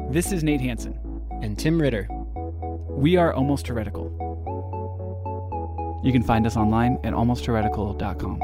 This is Nate Hansen. And Tim Ritter. We are Almost Heretical. You can find us online at almostheretical.com.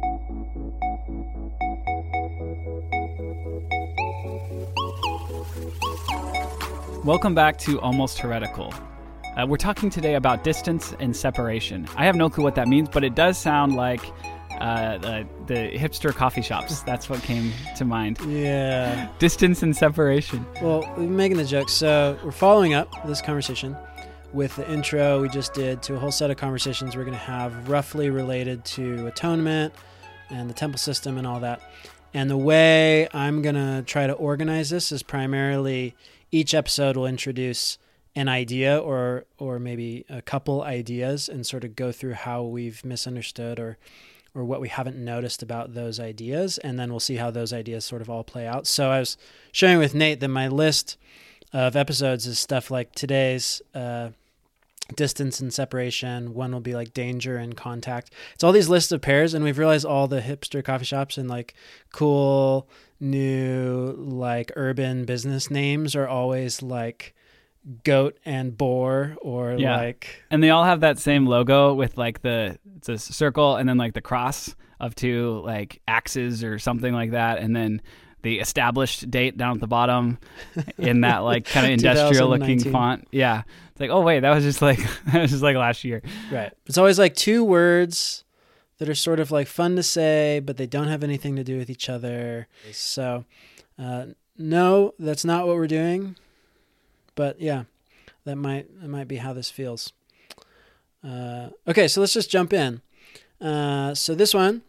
Welcome back to Almost Heretical. We're talking today about distance and separation. I have no clue what that means, but it does sound like the hipster coffee shops. That's what came to mind. Yeah. Distance and separation. Well, we've been making the joke. So we're following up this conversation with the intro we just did to a whole set of conversations we're going to have roughly related to atonement and the temple system and all that. And the way I'm going to try to organize this is primarily each episode will introduce an idea or maybe a couple ideas and sort of go through how we've misunderstood or what we haven't noticed about those ideas. And then we'll see how those ideas sort of all play out. So I was sharing with Nate that my list of episodes is stuff like today's distance and separation. One will be like danger and contact. It's all these lists of pairs, and we've realized all the hipster coffee shops and like cool new like urban business names are always like goat and boar or like, and they all have that same logo with like it's a circle and then like the cross of two like axes or something like that, and then the established date down at the bottom in that like kind of industrial looking font. Yeah, it's like, oh wait, that was just like last year. Right. It's always like two words that are sort of like fun to say, but they don't have anything to do with each other. So no, that's not what we're doing. But yeah, that might be how this feels. Okay, so let's just jump in. So this one,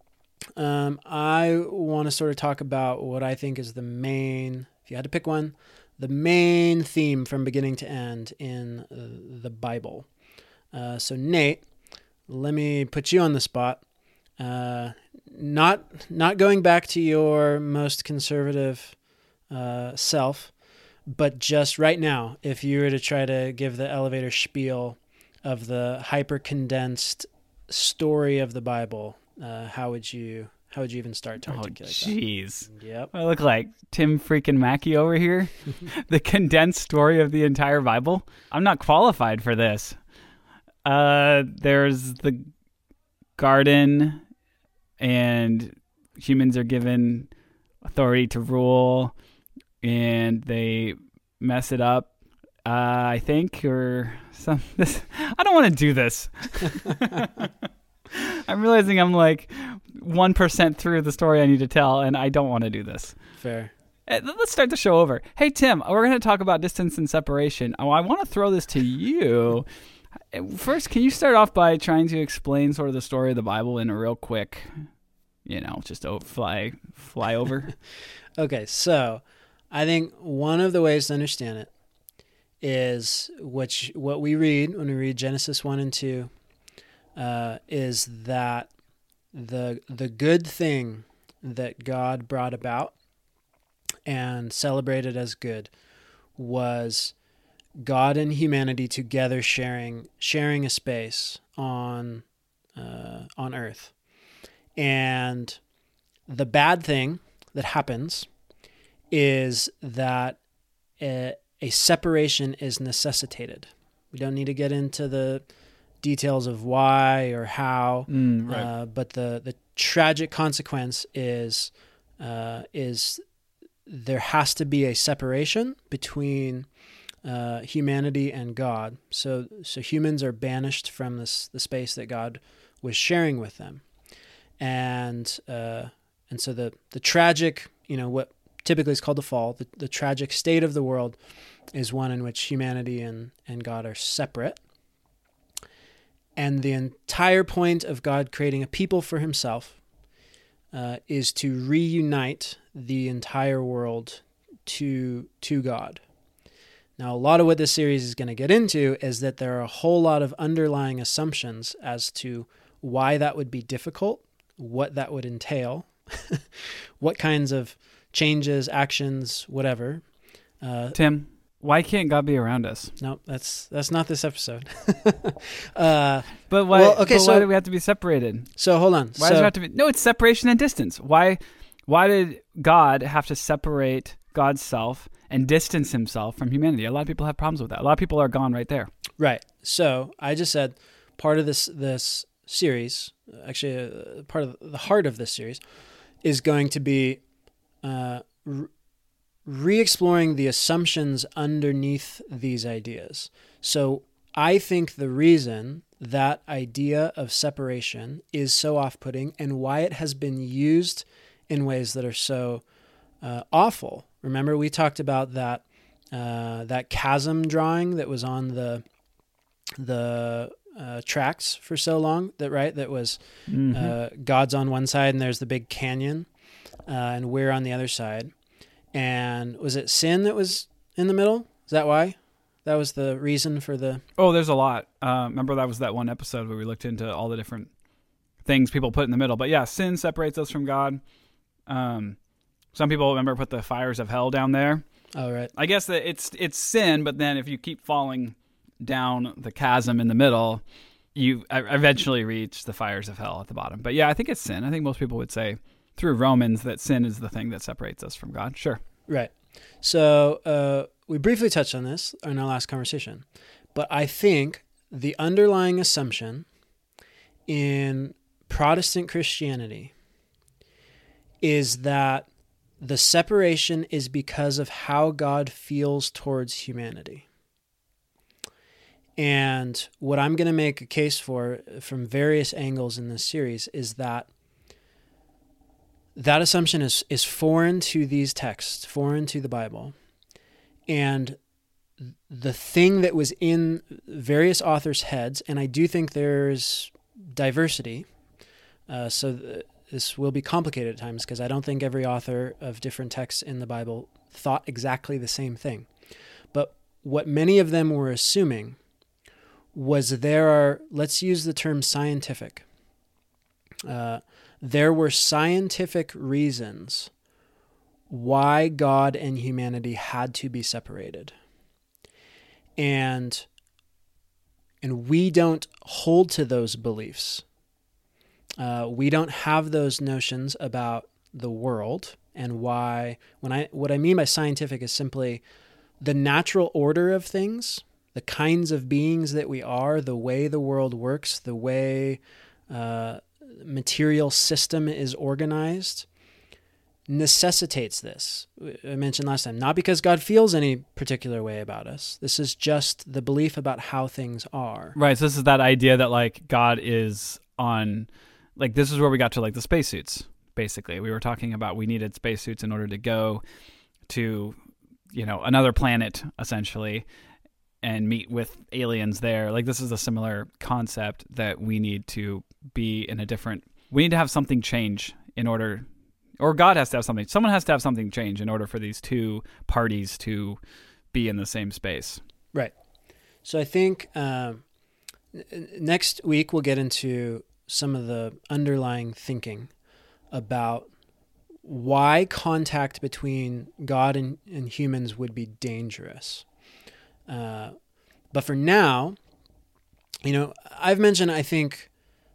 I want to sort of talk about what I think is the main, if you had to pick one, the main theme from beginning to end in the Bible. So Nate, let me put you on the spot. Not going back to your most conservative self, but just right now, if you were to try to give the elevator spiel of the hyper-condensed story of the Bible, how would you even start to articulate that? Jeez. Yep. I look like Tim freaking Mackey over here. The condensed story of the entire Bible. I'm not qualified for this. There's the garden, and humans are given authority to rule, and they mess it up, I think, or some. I don't want to do this. I'm realizing I'm like 1% through the story I need to tell, and I don't want to do this. Fair. Let's start the show over. Hey, Tim, we're going to talk about distance and separation. I want to throw this to you. First, can you start off by trying to explain sort of the story of the Bible in a real quick, just fly over? Okay, so I think one of the ways to understand it is what we read when we read Genesis 1 and 2 is that the good thing that God brought about and celebrated as good was God and humanity together sharing a space on earth. And the bad thing that happens is that a separation is necessitated. We don't need to get into the details of why or how, right. But the tragic consequence is there has to be a separation between humanity and God. So humans are banished from the space that God was sharing with them, and so the tragic, what typically is called the fall, the tragic state of the world is one in which humanity and God are separate. And the entire point of God creating a people for himself is to reunite the entire world to God. Now, a lot of what this series is going to get into is that there are a whole lot of underlying assumptions as to why that would be difficult, what that would entail, what kinds of changes, actions, whatever. Tim, why can't God be around us? No, that's not this episode. But why? Why do we have to be separated? So hold on. Why does it have to be? No, it's separation and distance. Why did God have to separate God's self and distance himself from humanity. A lot of people have problems with that. A lot of people are gone right there. Right. So I just said part of this series, actually part of the heart of this series, is going to be re-exploring the assumptions underneath these ideas. So I think the reason that idea of separation is so off-putting and why it has been used in ways that are so awful. Remember, we talked about that chasm drawing that was on the tracks for so long. That was God's on one side and there's the big canyon, and we're on the other side. And was it sin that was in the middle? Is that why? That was the reason for the... Oh, there's a lot. Remember that was that one episode where we looked into all the different things people put in the middle. But yeah, sin separates us from God. Some people, remember, put the fires of hell down there. Oh, right. I guess that it's sin, but then if you keep falling down the chasm in the middle, you eventually reach the fires of hell at the bottom. But yeah, I think it's sin. I think most people would say through Romans that sin is the thing that separates us from God. Sure. Right. So we briefly touched on this in our last conversation, but I think the underlying assumption in Protestant Christianity is that the separation is because of how God feels towards humanity. And what I'm going to make a case for from various angles in this series is that assumption is foreign to these texts, foreign to the Bible. And the thing that was in various authors' heads, and I do think there's diversity, so this will be complicated at times because I don't think every author of different texts in the Bible thought exactly the same thing. But what many of them were assuming was let's use the term scientific. There were scientific reasons why God and humanity had to be separated. And we don't hold to those beliefs. We don't have those notions about the world and why. What I mean by scientific is simply the natural order of things, the kinds of beings that we are, the way the world works, the way material system is organized, necessitates this. I mentioned last time, not because God feels any particular way about us. This is just the belief about how things are. Right. So this is that idea that like God is on, like this is where we got to like the spacesuits. Basically, we were talking about we needed spacesuits in order to go to, another planet essentially, and meet with aliens there. Like this is a similar concept that we need to be in a different. We need to have something change in order. Or God has to have something. Someone has to have something change in order for these two parties to be in the same space. Right. So I think next week we'll get into some of the underlying thinking about why contact between God and humans would be dangerous. But for now, I've mentioned, I think,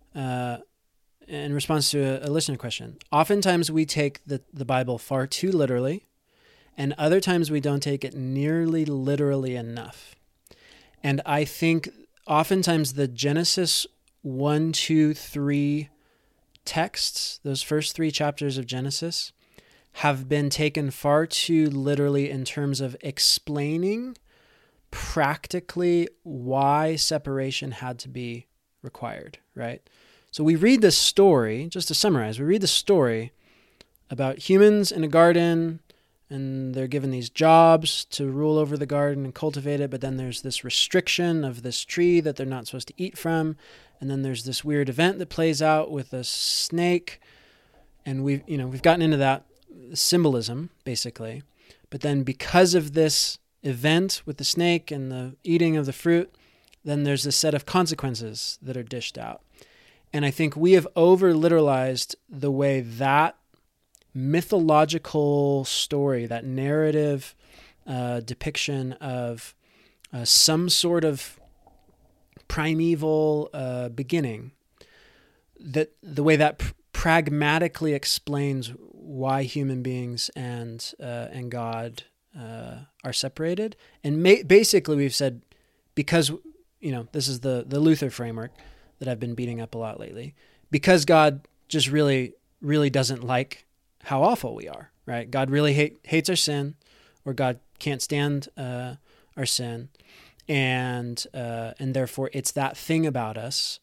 in response to a listener question, oftentimes we take the Bible far too literally, and other times we don't take it nearly literally enough. And I think oftentimes the Genesis 1, 2, 3 texts, those first 3 chapters of Genesis, have been taken far too literally in terms of explaining practically why separation had to be required, right? So we read this story, just to summarize, we read the story about humans in a garden, and they're given these jobs to rule over the garden and cultivate it, but then there's this restriction of this tree that they're not supposed to eat from, and then there's this weird event that plays out with a snake, and we've gotten into that symbolism, basically. But then because of this event with the snake and the eating of the fruit, then there's this set of consequences that are dished out. And I think we have over-literalized the way that mythological story, that narrative depiction of some sort of primeval beginning, that the way that pragmatically explains why human beings and God are separated. And basically we've said, because, this is the Luther framework that I've been beating up a lot lately, because God just really, really doesn't like how awful we are, right? God really hates our sin, or God can't stand our sin. And therefore it's that thing about us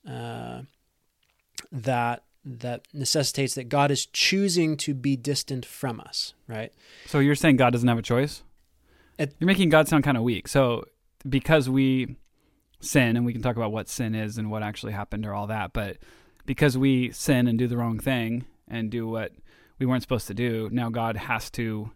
that necessitates that God is choosing to be distant from us, right? So you're saying God doesn't have a choice? You're making God sound kind of weak. So because we sin, and we can talk about what sin is and what actually happened or all that, but because we sin and do the wrong thing and do what we weren't supposed to do, now God has to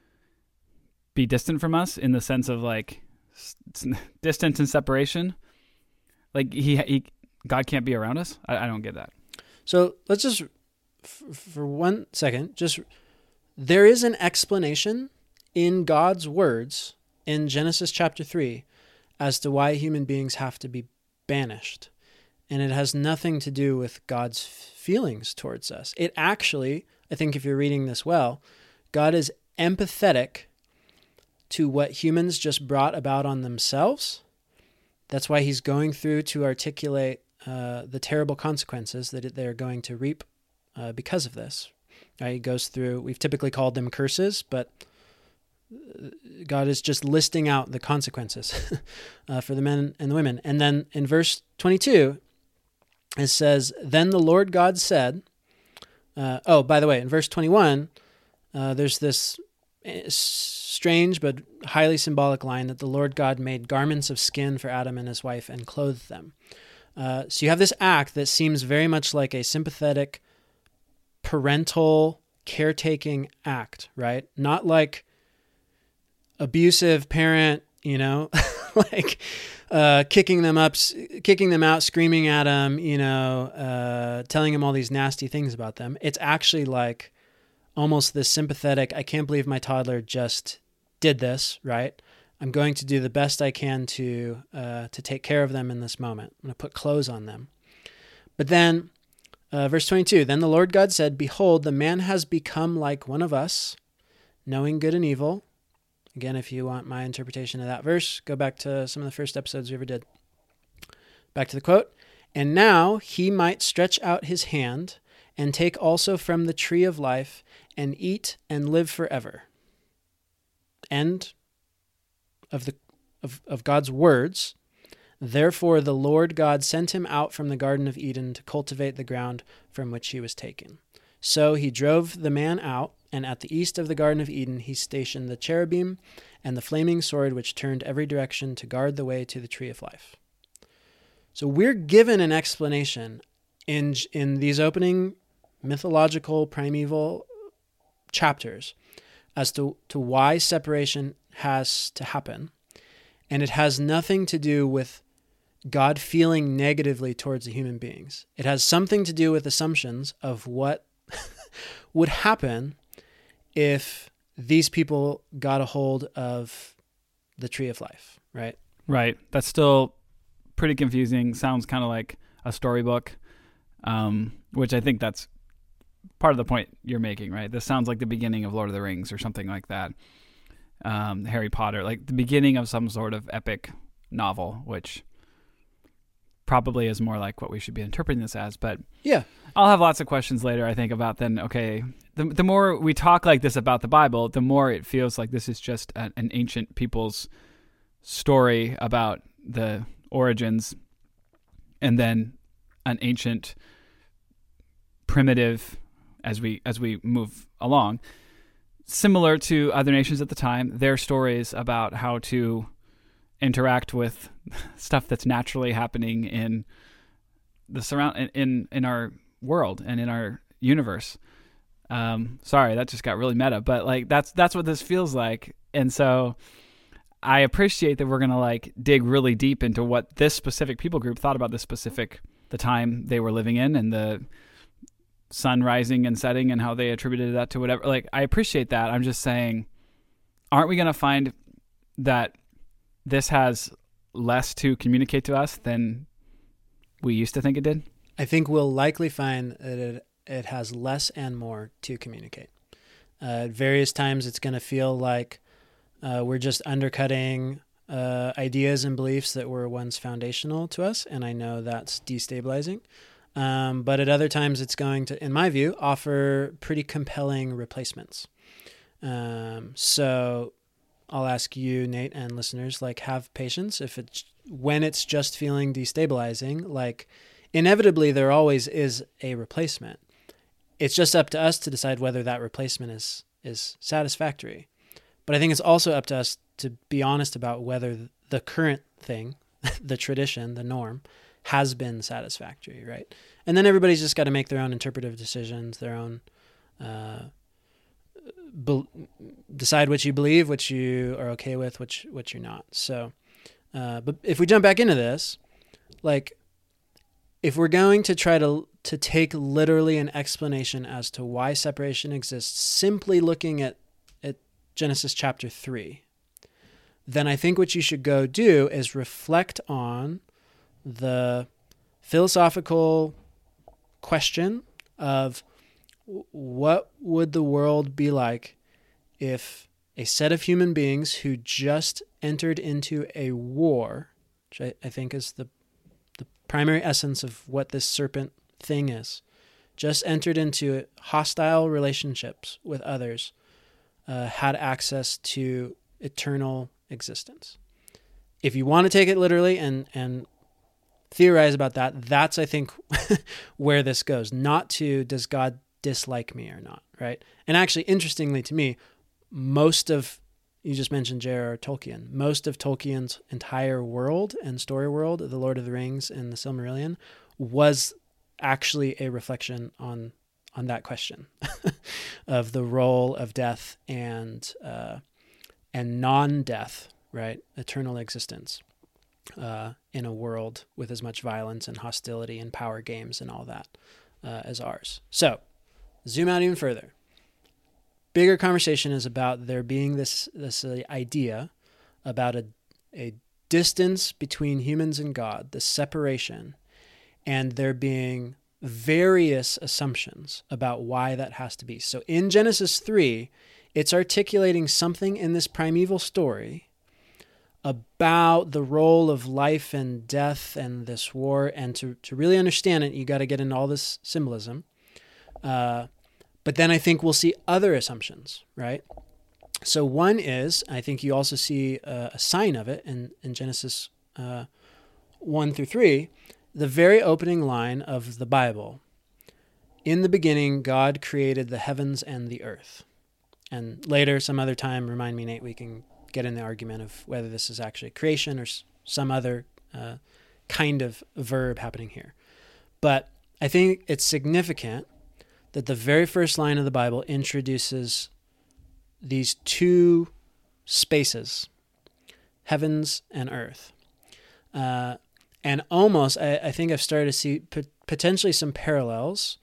be distant from us in the sense of like distance and separation. Like God can't be around us. I don't get that. So let's just, for 1 second, there is an explanation in God's words in Genesis chapter 3 as to why human beings have to be banished. And it has nothing to do with God's feelings towards us. It actually, I think if you're reading this well, God is empathetic to what humans just brought about on themselves. That's why he's going through to articulate the terrible consequences that they're going to reap because of this. He goes through, we've typically called them curses, but God is just listing out the consequences for the men and the women. And then in verse 22, it says, then the Lord God said, by the way, in verse 21, there's this strange but highly symbolic line that the Lord God made garments of skin for Adam and his wife and clothed them. So you have this act that seems very much like a sympathetic parental caretaking act, right? Not like abusive parent, like kicking them out, screaming at them, telling them all these nasty things about them. It's actually like almost this sympathetic, I can't believe my toddler just did this, right? I'm going to do the best I can to take care of them in this moment. I'm going to put clothes on them. But then, verse 22, then the Lord God said, behold, the man has become like one of us, knowing good and evil. Again, if you want my interpretation of that verse, go back to some of the first episodes we ever did. Back to the quote. And now he might stretch out his hand and take also from the tree of life and eat and live forever. End of God's words. Therefore the Lord God sent him out from the Garden of Eden to cultivate the ground from which he was taken. So he drove the man out, and at the east of the Garden of Eden he stationed the cherubim and the flaming sword which turned every direction to guard the way to the tree of life. So we're given an explanation in these opening mythological primeval chapters as to why separation has to happen. And it has nothing to do with God feeling negatively towards the human beings. It has something to do with assumptions of what would happen if these people got a hold of the tree of life, right? Right. That's still pretty confusing. Sounds kind of like a storybook, which I think that's part of the point you're making, right? This sounds like the beginning of Lord of the Rings or something like that. Harry Potter, like the beginning of some sort of epic novel, which probably is more like what we should be interpreting this as. But yeah, I'll have lots of questions later, I think, about then, okay, the more we talk like this about the Bible, the more it feels like this is just an ancient people's story about the origins, and then an ancient primitive as we move along. Similar to other nations at the time, their stories about how to interact with stuff that's naturally happening in the in our world and in our universe. Sorry, that just got really meta, but like that's what this feels like. And so I appreciate that we're going to like dig really deep into what this specific people group thought about the time they were living in, and the sun rising and setting and how they attributed that to whatever. Like, I appreciate that. I'm just saying, aren't we going to find that this has less to communicate to us than we used to think it did? I think we'll likely find that it has less and more to communicate. At various times, it's going to feel like we're just undercutting ideas and beliefs that were once foundational to us, and I know that's destabilizing. But at other times, it's going to, in my view, offer pretty compelling replacements. So I'll ask you, Nate, and listeners, like, have patience. When it's just feeling destabilizing, like, inevitably there always is a replacement. It's just up to us to decide whether that replacement is satisfactory. But I think it's also up to us to be honest about whether the current thing, the tradition, the norm, has been satisfactory, right? And then everybody's just got to make their own interpretive decisions, their own decide what you believe, what you are okay with, what you're not. So, but if we jump back into this, like, if we're going to try to take literally an explanation as to why separation exists, simply looking at Genesis chapter 3, then I think what you should go do is reflect on the philosophical question of what would the world be like if a set of human beings who just entered into a war, which I think is the primary essence of what this serpent thing is, just entered into hostile relationships with others, had access to eternal existence. If you want to take it literally and theorize about that, that's, I think, where this goes. Not to, does God dislike me or not, right? And actually, interestingly to me, you just mentioned J.R.R. Tolkien, most of Tolkien's entire world and story world, The Lord of the Rings and the Silmarillion, was actually a reflection on that question of the role of death and non-death, right? Eternal existence in a world with as much violence and hostility and power games and all that as ours. So, zoom out even further. Bigger conversation is about there being this idea about a distance between humans and God, the separation, and there being various assumptions about why that has to be. So in Genesis 3, it's articulating something in this primeval story about the role of life and death and this war. And to really understand it, you got to get into all this symbolism. But then I think we'll see other assumptions, right? So one is, I think you also see a sign of it in Genesis 1 through 3, the very opening line of the Bible. In the beginning, God created the heavens and the earth. And later, some other time, remind me, Nate, we can get in the argument of whether this is actually creation or some other kind of verb happening here. But I think it's significant that the very first line of the Bible introduces these two spaces, heavens and earth. And almost, I think I've started to see potentially some parallels.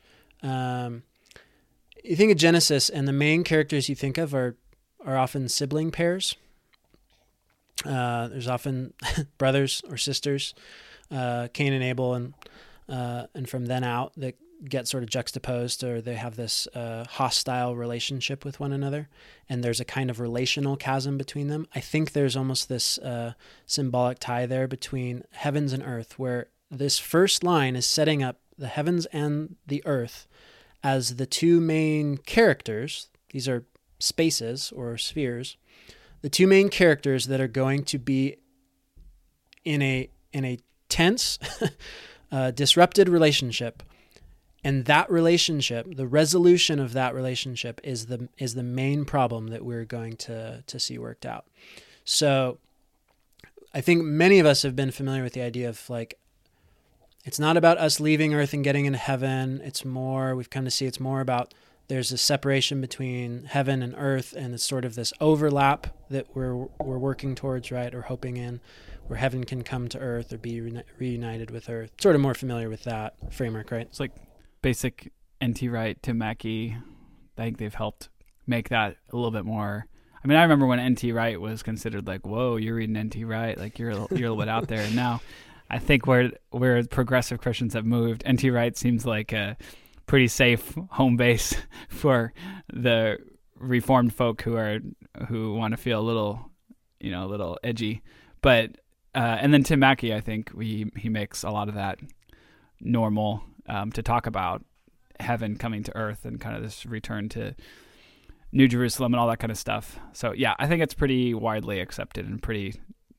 You think of Genesis, and the main characters you think of are often sibling pairs. There's often brothers or sisters, Cain and Abel, and from then out that get sort of juxtaposed, or they have this hostile relationship with one another, and there's a kind of relational chasm between them. I think there's almost this symbolic tie there between heavens and earth, where this first line is setting up the heavens and the earth as the two main characters. These are spaces or spheres, the two main characters that are going to be in a tense, disrupted relationship. And that relationship, the resolution of that relationship is the main problem that we're going to see worked out. So I think many of us have been familiar with the idea of, like, it's not about us leaving earth and getting into heaven. It's more, we've come to see it's more about there's a separation between heaven and earth, and it's sort of this overlap that we're working towards, right, or hoping in, where heaven can come to earth or be reunited with earth. Sort of more familiar with that framework, right? It's like basic N.T. Wright, Tim Mackey. I think they've helped make that a little bit more. I mean, I remember when N.T. Wright was considered like, whoa, you're reading N.T. Wright, like you're a little bit out there. And now I think where progressive Christians have moved, N.T. Wright seems like a pretty safe home base for the Reformed folk who want to feel a little a little edgy. But and then Tim Mackey, I think he makes a lot of that normal to talk about heaven coming to earth and kind of this return to New Jerusalem and all that kind of stuff. So yeah, I think it's pretty widely accepted and pretty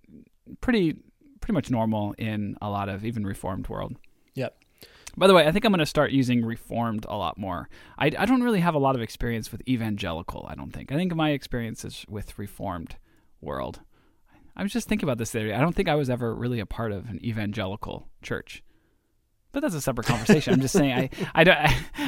much normal in a lot of even Reformed world. Yep. By the way, I think I'm going to start using Reformed a lot more. I don't really have a lot of experience with evangelical, I don't think. I think my experience is with Reformed world. I was just thinking about this the other day. I don't think I was ever really a part of an evangelical church. But that's a separate conversation. I'm just saying I don't...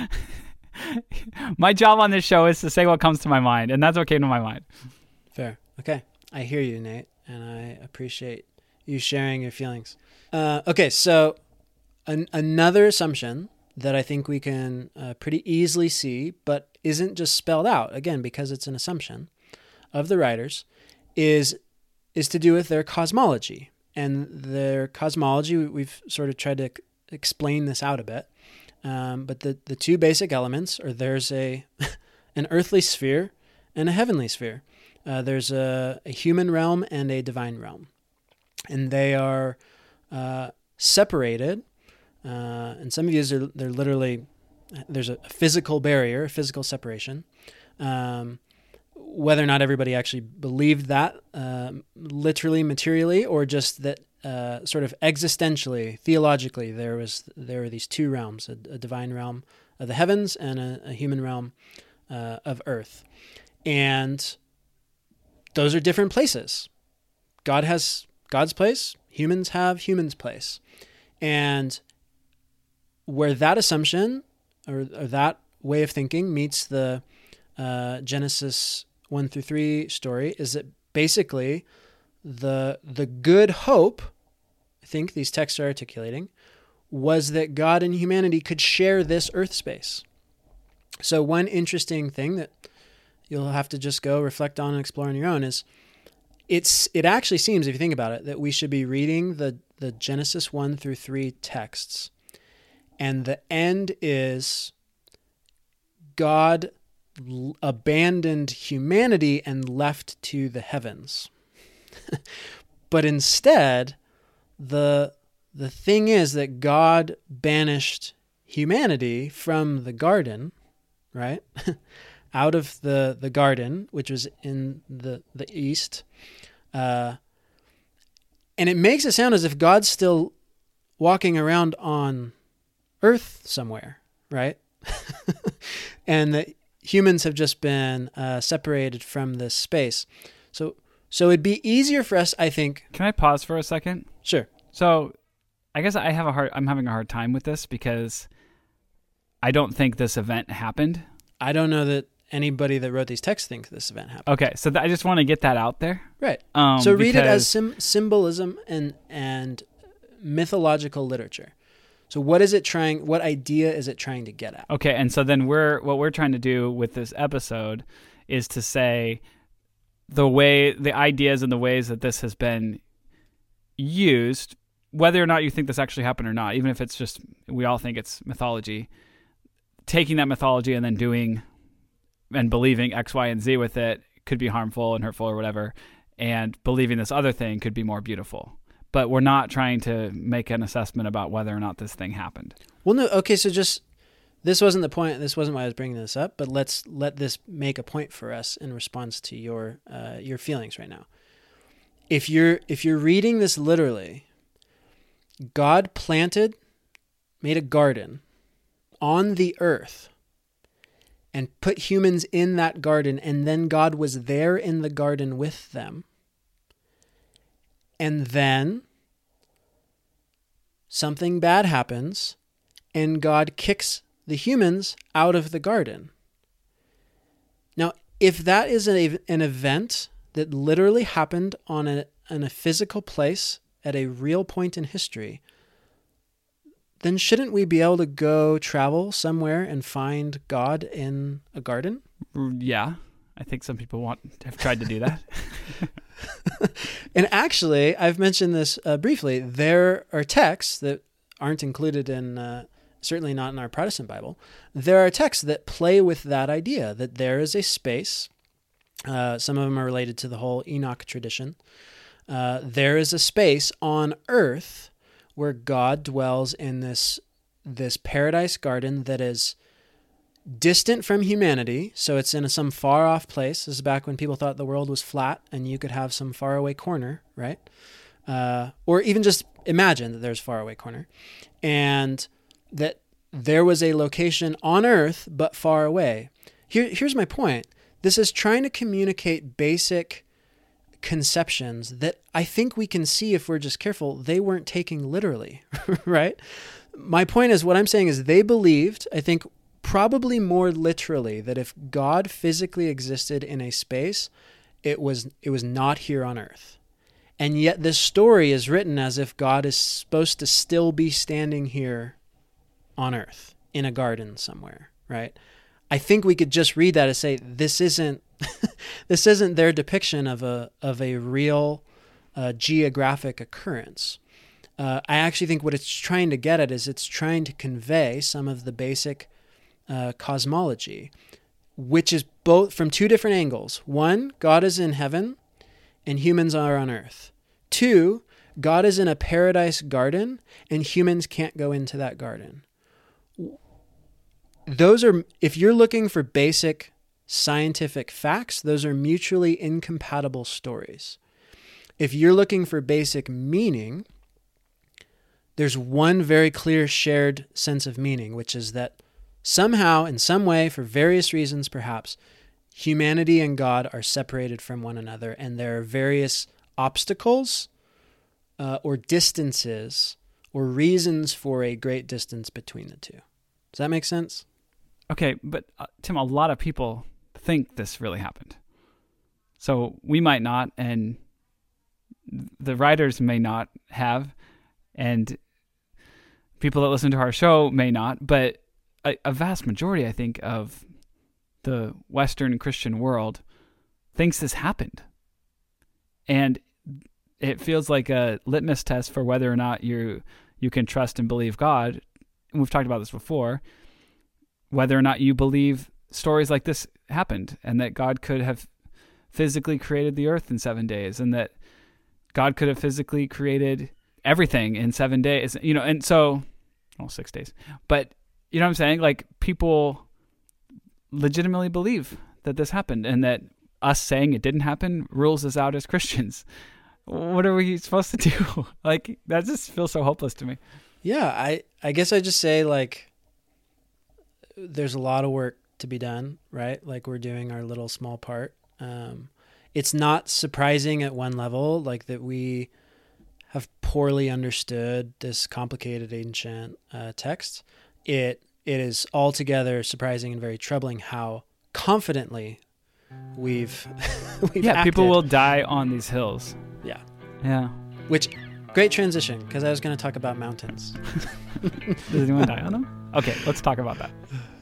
my job on this show is to say what comes to my mind, and that's what came to my mind. Fair. Okay. I hear you, Nate, and I appreciate you sharing your feelings. Okay, so another assumption that I think we can pretty easily see, but isn't just spelled out, again, because it's an assumption of the writers, is to do with their cosmology. And their cosmology, we've sort of tried to explain this out a bit. But the two basic elements are there's an earthly sphere and a heavenly sphere. There's a human realm and a divine realm. And they are separated. And some of these they're literally, there's a physical barrier, a physical separation. Whether or not everybody actually believed that literally, materially, or just that sort of existentially, theologically, there were these two realms, a divine realm of the heavens and a human realm of earth. And those are different places. God has God's place, humans have humans' place. And where that assumption or that way of thinking meets the Genesis 1-3 story is that basically the good hope, I think these texts are articulating, was that God and humanity could share this earth space. So one interesting thing that you'll have to just go reflect on and explore on your own is it actually seems, if you think about it, that we should be reading the Genesis 1-3 texts, and the end is God abandoned humanity and left to the heavens. But instead, the thing is that God banished humanity from the garden, right? Out of the garden, which was in the east. And it makes it sound as if God's still walking around on earth somewhere, right? And that humans have just been separated from this space. So it'd be easier for us, I think. Can I pause for a second? Sure. So I guess I'm having a hard time with this because I don't think this event happened. I don't know that anybody that wrote these texts thinks this event happened. Okay, so I just want to get that out there. Right. So read it as symbolism and mythological literature. So what idea is it trying to get at? Okay, and so then what we're trying to do with this episode is to say the ideas and the ways that this has been used, whether or not you think this actually happened or not, even if it's just, we all think it's mythology, taking that mythology and then doing and believing X, Y, and Z with it could be harmful and hurtful or whatever, and believing this other thing could be more beautiful. But we're not trying to make an assessment about whether or not this thing happened. Well, no, okay, so this wasn't the point, this wasn't why I was bringing this up, but let's let this make a point for us in response to your feelings right now. If you're reading this literally, God made a garden on the earth and put humans in that garden, and then God was there in the garden with them. And then something bad happens, and God kicks the humans out of the garden. Now, if that is an event that literally happened in a physical place at a real point in history, then shouldn't we be able to go travel somewhere and find God in a garden? Yeah, I think some people have tried to do that. And actually, I've mentioned this briefly. There are texts that aren't included in, certainly not in our Protestant Bible. There are texts that play with that idea, that there is a space Some of them are related to the whole Enoch tradition. There is a space on earth where God dwells in this paradise garden that is distant from humanity. So it's in some far off place. This is back when people thought the world was flat and you could have some far away corner, right? Or even just imagine that there's far away corner, and that there was a location on earth but far away. Here's my point. This is trying to communicate basic conceptions that I think we can see, if we're just careful, they weren't taking literally, right? My point is, what I'm saying is they believed, I think probably more literally, that if God physically existed in a space, it was not here on earth. And yet this story is written as if God is supposed to still be standing here on earth in a garden somewhere, right? I think we could just read that and say, this isn't this isn't their depiction of a real geographic occurrence. I actually think what it's trying to get at is it's trying to convey some of the basic cosmology, which is both from two different angles. One, God is in heaven and humans are on earth. Two, God is in a paradise garden and humans can't go into that garden. Those are, if you're looking for basic scientific facts, those are mutually incompatible stories. If you're looking for basic meaning, there's one very clear shared sense of meaning, which is that somehow, in some way, for various reasons perhaps, humanity and God are separated from one another, and there are various obstacles or distances or reasons for a great distance between the two. Does that make sense? Okay, but Tim, a lot of people think this really happened. So we might not, and the writers may not have, and people that listen to our show may not, but a vast majority, I think, of the Western Christian world thinks this happened. And it feels like a litmus test for whether or not you can trust and believe God. And we've talked about this before, whether or not you believe stories like this happened and that God could have physically created the earth in 7 days and that God could have physically created everything in 7 days, and so, 6 days. But you know what I'm saying? Like, people legitimately believe that this happened, and that us saying it didn't happen rules us out as Christians. What are we supposed to do? Like, that just feels so hopeless to me. Yeah, I guess I just say, like, there's a lot of work to be done, right? Like, we're doing our little small part. It's not surprising at one level, like, that we have poorly understood this complicated ancient text. It is altogether surprising and very troubling how confidently we've acted. People will die on these hills. Yeah. Which, great transition, because I was going to talk about mountains. Does anyone die on them? Okay, let's talk about that.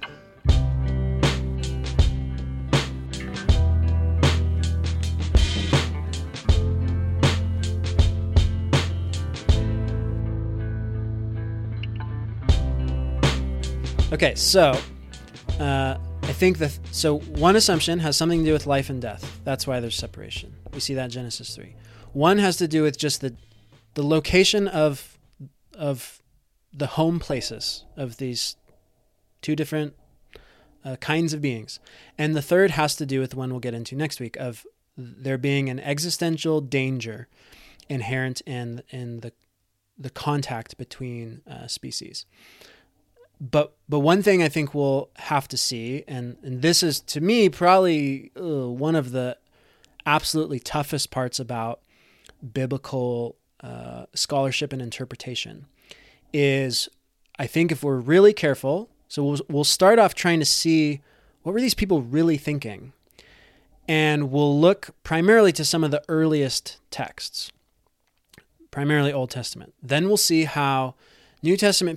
Okay, so I think so one assumption has something to do with life and death. That's why there's separation. We see that in Genesis 3. One has to do with just the location of the home places of these two different kinds of beings. And the third has to do with the one we'll get into next week, of there being an existential danger inherent in the contact between species. But one thing I think we'll have to see, and this is, to me, probably one of the absolutely toughest parts about biblical scholarship and interpretation, is I think if we're really careful, so we'll start off trying to see what were these people really thinking, and we'll look primarily to some of the earliest texts, primarily Old Testament. Then we'll see how New Testament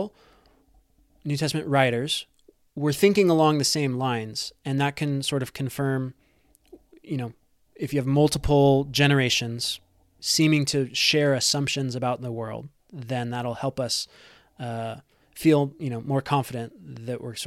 writers were thinking along the same lines, and that can sort of confirm, if you have multiple generations seeming to share assumptions about the world, then that'll help us feel, more confident that we're sort of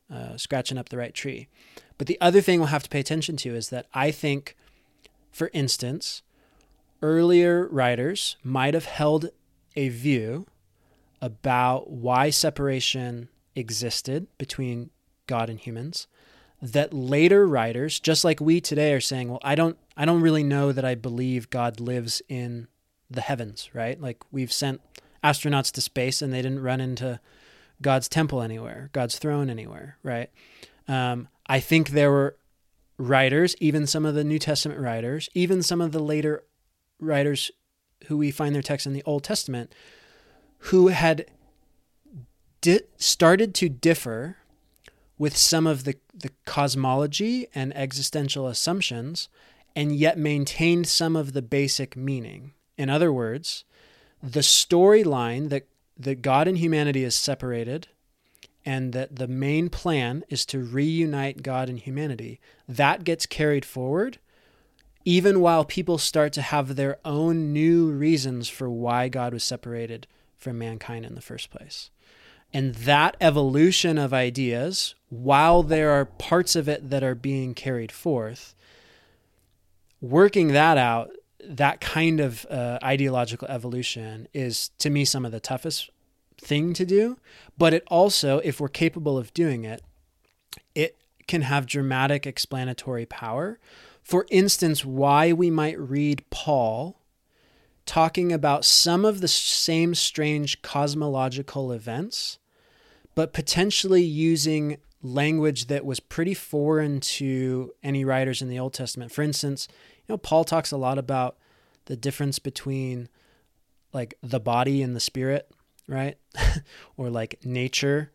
scratching up the right tree. But the other thing we'll have to pay attention to is that I think, for instance, earlier writers might have held a view about why separation existed between God and humans that later writers, just like we today, are saying, well, I don't really know that I believe God lives in the heavens, right? Like, we've sent astronauts to space and they didn't run into God's temple anywhere, God's throne anywhere, right? I think there were writers, even some of the New Testament writers, even some of the later writers who we find their texts in the Old Testament, who had started to differ with some of the cosmology and existential assumptions, and yet maintained some of the basic meaning. In other words, the storyline that God and humanity is separated, and that the main plan is to reunite God and humanity, that gets carried forward even while people start to have their own new reasons for why God was separated from mankind in the first place. And that evolution of ideas, while there are parts of it that are being carried forth, working that out, that kind of ideological evolution is, to me, some of the toughest thing to do. But it also, if we're capable of doing it, it can have dramatic explanatory power. For instance, why we might read Paul talking about some of the same strange cosmological events, but potentially using language that was pretty foreign to any writers in the Old Testament. For instance, Paul talks a lot about the difference between like the body and the spirit, right? Or like nature,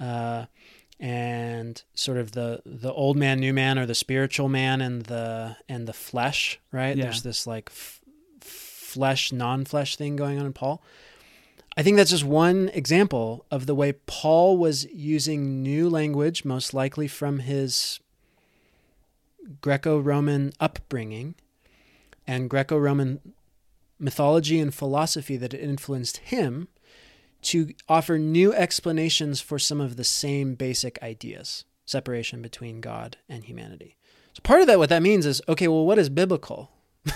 and sort of the old man, new man, or the spiritual man and the flesh, right? Yeah. There's this like flesh, non-flesh thing going on in Paul. I think that's just one example of the way Paul was using new language, most likely from his Greco-Roman upbringing and Greco-Roman mythology and philosophy that influenced him, to offer new explanations for some of the same basic ideas, separation between God and humanity. So part of that, what that means is, okay, well, what is biblical?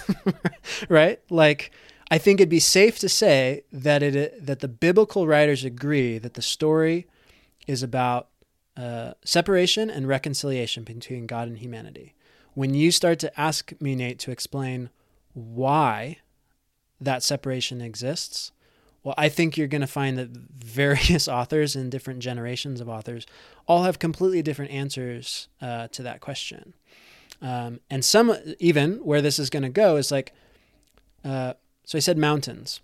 Right? Like, I think it'd be safe to say that that the biblical writers agree that the story is about separation and reconciliation between God and humanity. When you start to ask me, Nate, to explain why that separation exists, well, I think you're going to find that various authors and different generations of authors all have completely different answers to that question. And some, even where this is going to go, is like, so I said mountains.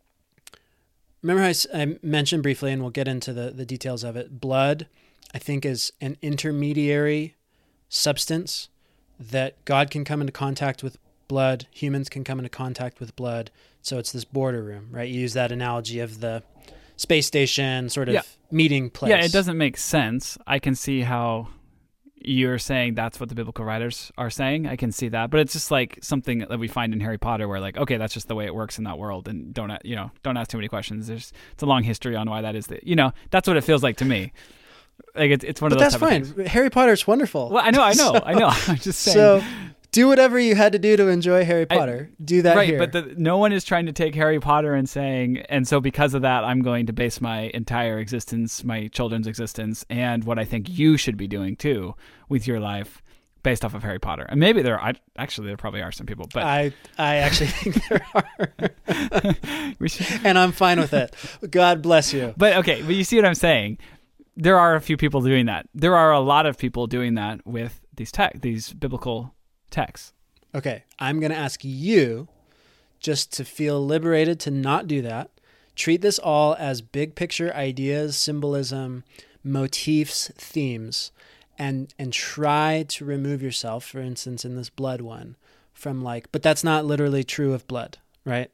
Remember how I mentioned briefly, and we'll get into the details of it, blood, I think, is an intermediary substance that God can come into contact with blood, humans can come into contact with blood. So it's this border room, right? You use that analogy of the space station sort of meeting place. Yeah, it doesn't make sense. I can see how you're saying that's what the biblical writers are saying. I can see that, but it's just like something that we find in Harry Potter, where like, okay, that's just the way it works in that world, and don't ask too many questions. It's a long history on why that is. That's what it feels like to me. Like it's one of those. But that's fine. Harry Potter's wonderful. Well, I know. I'm just saying. So do whatever you had to do to enjoy Harry Potter. Do that here. Right, but no one is trying to take Harry Potter and saying, and so because of that, I'm going to base my entire existence, my children's existence, and what I think you should be doing too with your life based off of Harry Potter. And maybe there probably are some people, but I actually think there are. And I'm fine with it. God bless you. But you see what I'm saying? There are a few people doing that. There are a lot of people doing that with these biblical texts. Okay, I'm going to ask you just to feel liberated to not do that. Treat this all as big picture ideas, symbolism, motifs, themes, and try to remove yourself, for instance, in this blood one, from but that's not literally true of blood, right?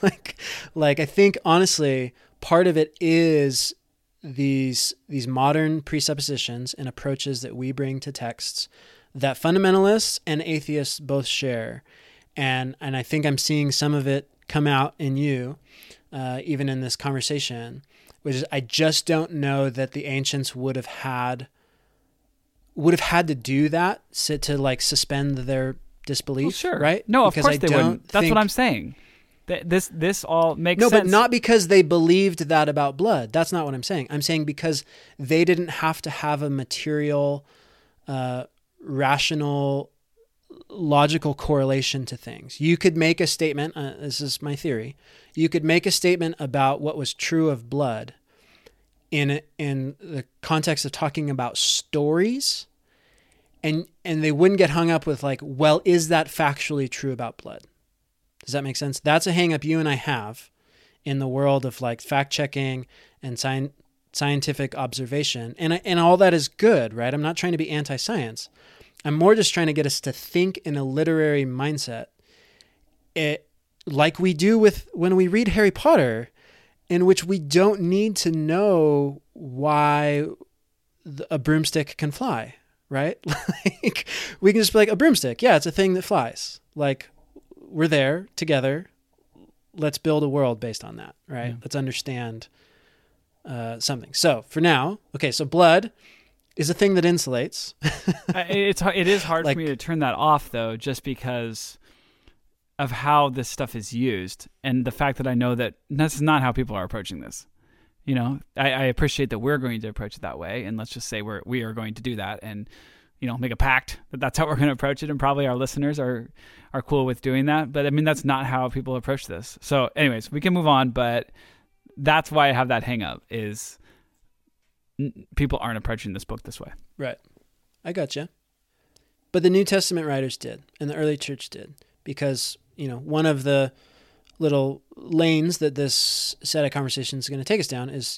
like I think honestly, part of it is these modern presuppositions and approaches that we bring to texts that fundamentalists and atheists both share. And I think I'm seeing some of it come out in you, even in this conversation, which is I just don't know that the ancients would have had would have had to do that to like suspend their disbelief, Well, sure. right? No, Because of course I they don't wouldn't. That's think- what I'm saying. This all makes No, sense. but not because they believed that about blood. That's not what I'm saying. I'm saying because they didn't have to have a material, rational, logical correlation to things. You could make a statement, this is my theory, you could make a statement about what was true of blood in the context of talking about stories, and they wouldn't get hung up with like, well, is that factually true about blood? Does that make sense? That's a hang up you and I have in the world of like fact checking and scientific observation. And all that is good, right? I'm not trying to be anti-science. I'm more just trying to get us to think in a literary mindset. Like we do with when we read Harry Potter, in which we don't need to know why a broomstick can fly, right? Like we can just be like, a broomstick. Yeah, it's a thing that flies. Like, we're there together. Let's build a world based on that, right? Yeah. Let's understand something. So for now, okay, so blood is a thing that insulates. It is hard Like- for me to turn that off, though, just because of how this stuff is used and the fact that I know that this is not how people are approaching this. You know, I appreciate that we're going to approach it that way, and let's just say we are going to do that and, you know, make a pact that that's how we're going to approach it, and probably our listeners are cool with doing that. But I mean, that's not how people approach this. So anyways, we can move on, but that's why I have that hang up is people aren't approaching this book this way. Right. I gotcha. But the New Testament writers did, and the early church did, because, you know, one of the little lanes that this set of conversations is going to take us down is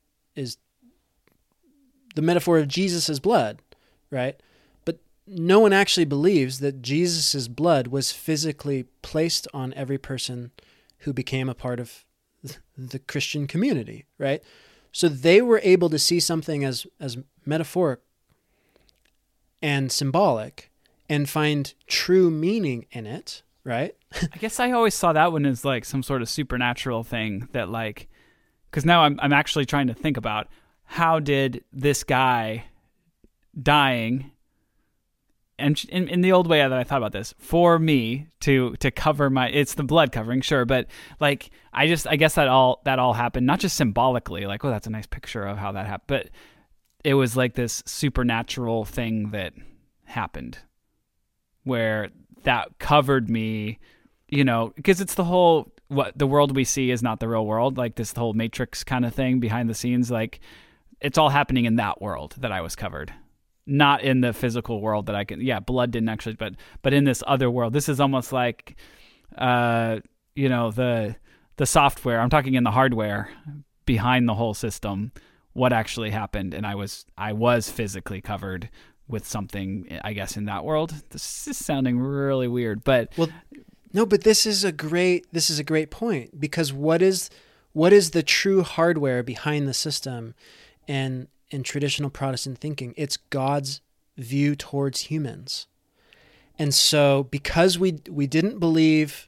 the metaphor of Jesus's blood, right? But no one actually believes that Jesus's blood was physically placed on every person who became a part of the Christian community, right? So they were able to see something as metaphoric and symbolic and find true meaning in it, right? I guess I always saw that one as like some sort of supernatural thing that like, because now I'm actually trying to think about how did this guy dying, and in the old way that I thought about this, for me to cover my, it's the blood covering, sure, but like I guess that all happened not just symbolically, like, oh, that's a nice picture of how that happened, but it was like this supernatural thing that happened where that covered me, you know, because it's the whole, what the world we see is not the real world, like this whole Matrix kind of thing behind the scenes, like it's all happening in that world that I was covered, not in the physical world that I can, blood didn't actually, but in this other world. This is almost like, you know, the software, I'm talking in the hardware behind the whole system, what actually happened. And I was physically covered with something, I guess, in that world. This is sounding really weird, but well, no, but this is a great point, because what is the true hardware behind the system and in traditional Protestant thinking? It's God's view towards humans. And so because we don't believe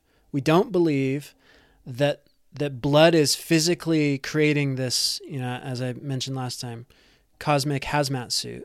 that blood is physically creating this, you know, as I mentioned last time, cosmic hazmat suit,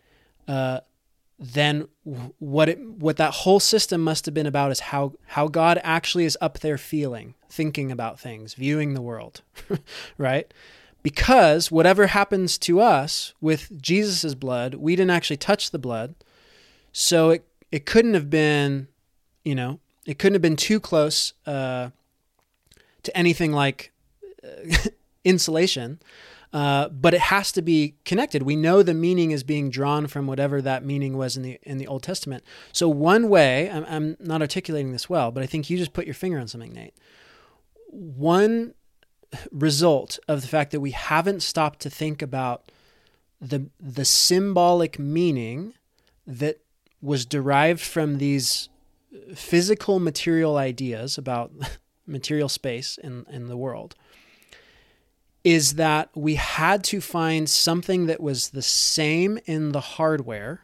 then what that whole system must have been about is how God actually is up there feeling, thinking about things, viewing the world, right? Because whatever happens to us with Jesus's blood, we didn't actually touch the blood, so it couldn't have been, you know, it couldn't have been too close to anything like insulation. But it has to be connected. We know the meaning is being drawn from whatever that meaning was in the Old Testament. So one way, I'm not articulating this well, but I think you just put your finger on something, Nate. One result of the fact that we haven't stopped to think about the symbolic meaning that was derived from these physical material ideas about material space in the world is that we had to find something that was the same in the hardware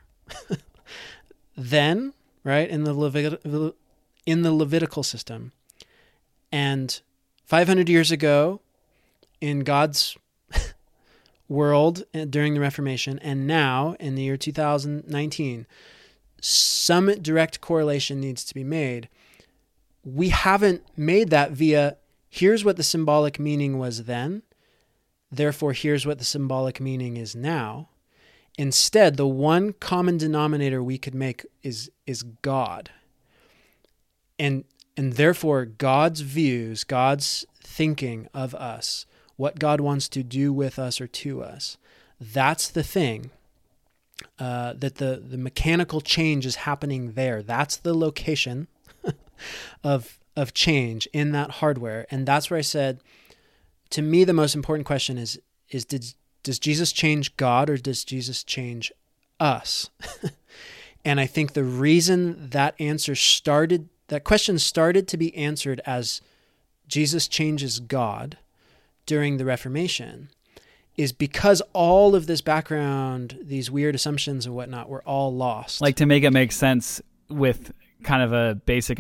then, right, in the Levitical system, and 500 years ago in God's world during the Reformation and now in the year 2019, some direct correlation needs to be made. We haven't made that via here's what the symbolic meaning was then, therefore here's what the symbolic meaning is now. Instead, the one common denominator we could make is God. And therefore God's views, God's thinking of us, what God wants to do with us or to us, that's the thing. That the mechanical change is happening there. That's the location of change in that hardware. And that's where I said, to me, the most important question is does Jesus change God or does Jesus change us? And I think the reason that question started to be answered as Jesus changes God during the Reformation is because all of this background, these weird assumptions and whatnot, were all lost. Like, to make it make sense with kind of a basic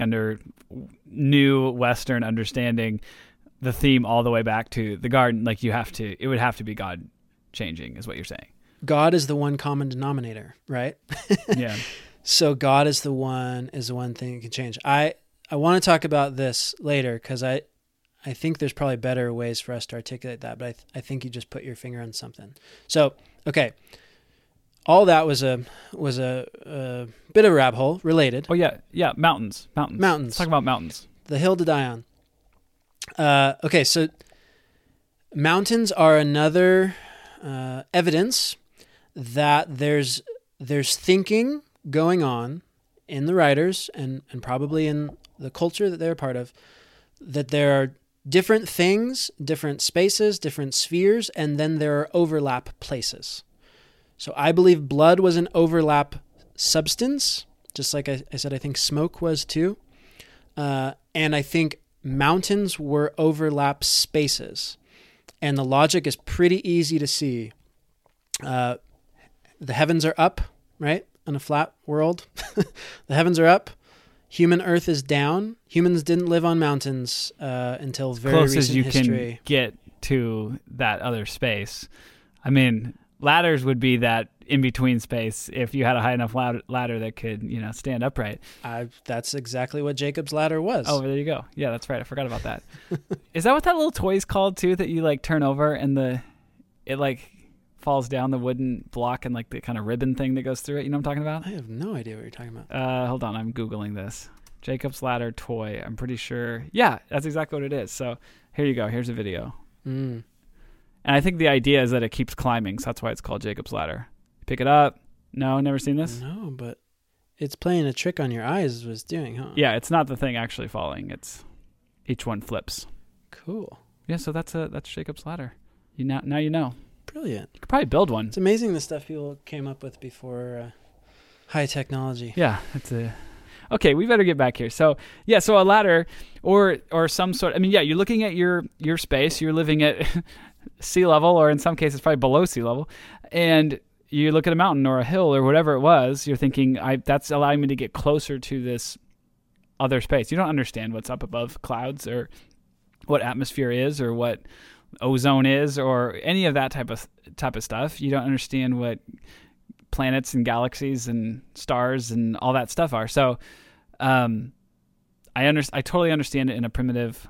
new Western understanding, the theme all the way back to the garden, like it would have to be God changing, is what you're saying. God is the one common denominator, right? Yeah. So God is the one thing that can change. I want to talk about this later because I think there's probably better ways for us to articulate that, but I think you just put your finger on something. So, okay. All that was a bit of a rabbit hole related. Oh yeah. Mountains. Let's talk about mountains. The hill to die on. Okay. So mountains are another, evidence that there's thinking going on in the writers and probably in the culture that they're a part of, that there are different things, different spaces, different spheres, and then there are overlap places. So I believe blood was an overlap substance, just like I said, I think smoke was too. And I think mountains were overlap spaces. And the logic is pretty easy to see. The heavens are up, right? On a flat world. The heavens are up. Human Earth is down. Humans didn't live on mountains until very recent history. Close as you can get to that other space. I mean, ladders would be that in-between space if you had a high enough ladder that could, stand upright. That's exactly what Jacob's ladder was. Oh, there you go. Yeah, that's right. I forgot about that. Is that what that little toy is called, too, that you, turn over and it falls down the wooden block and, the kind of ribbon thing that goes through it? You know what I'm talking about? I have no idea what you're talking about. Hold on. I'm Googling this. Jacob's ladder toy. I'm pretty sure. Yeah, that's exactly what it is. So here you go. Here's a video. Mm. And I think the idea is that it keeps climbing, so that's why it's called Jacob's ladder. Pick it up. No, never seen this? No, but it's playing a trick on your eyes was doing, huh? Yeah, it's not the thing actually falling. It's each one flips. Cool. Yeah, so that's Jacob's ladder. Now you know. Brilliant. You could probably build one. It's amazing the stuff people came up with before high technology. Yeah, okay, we better get back here. So a ladder or some sort. I mean, yeah, you're looking at your space. You're living at sea level, or in some cases probably below sea level, and you look at a mountain or a hill or whatever it was. You're thinking, that's allowing me to get closer to this other space. You don't understand what's up above clouds or what atmosphere is or what ozone is or any of that type of stuff. You don't understand what planets and galaxies and stars and all that stuff are. So I totally understand it in a primitive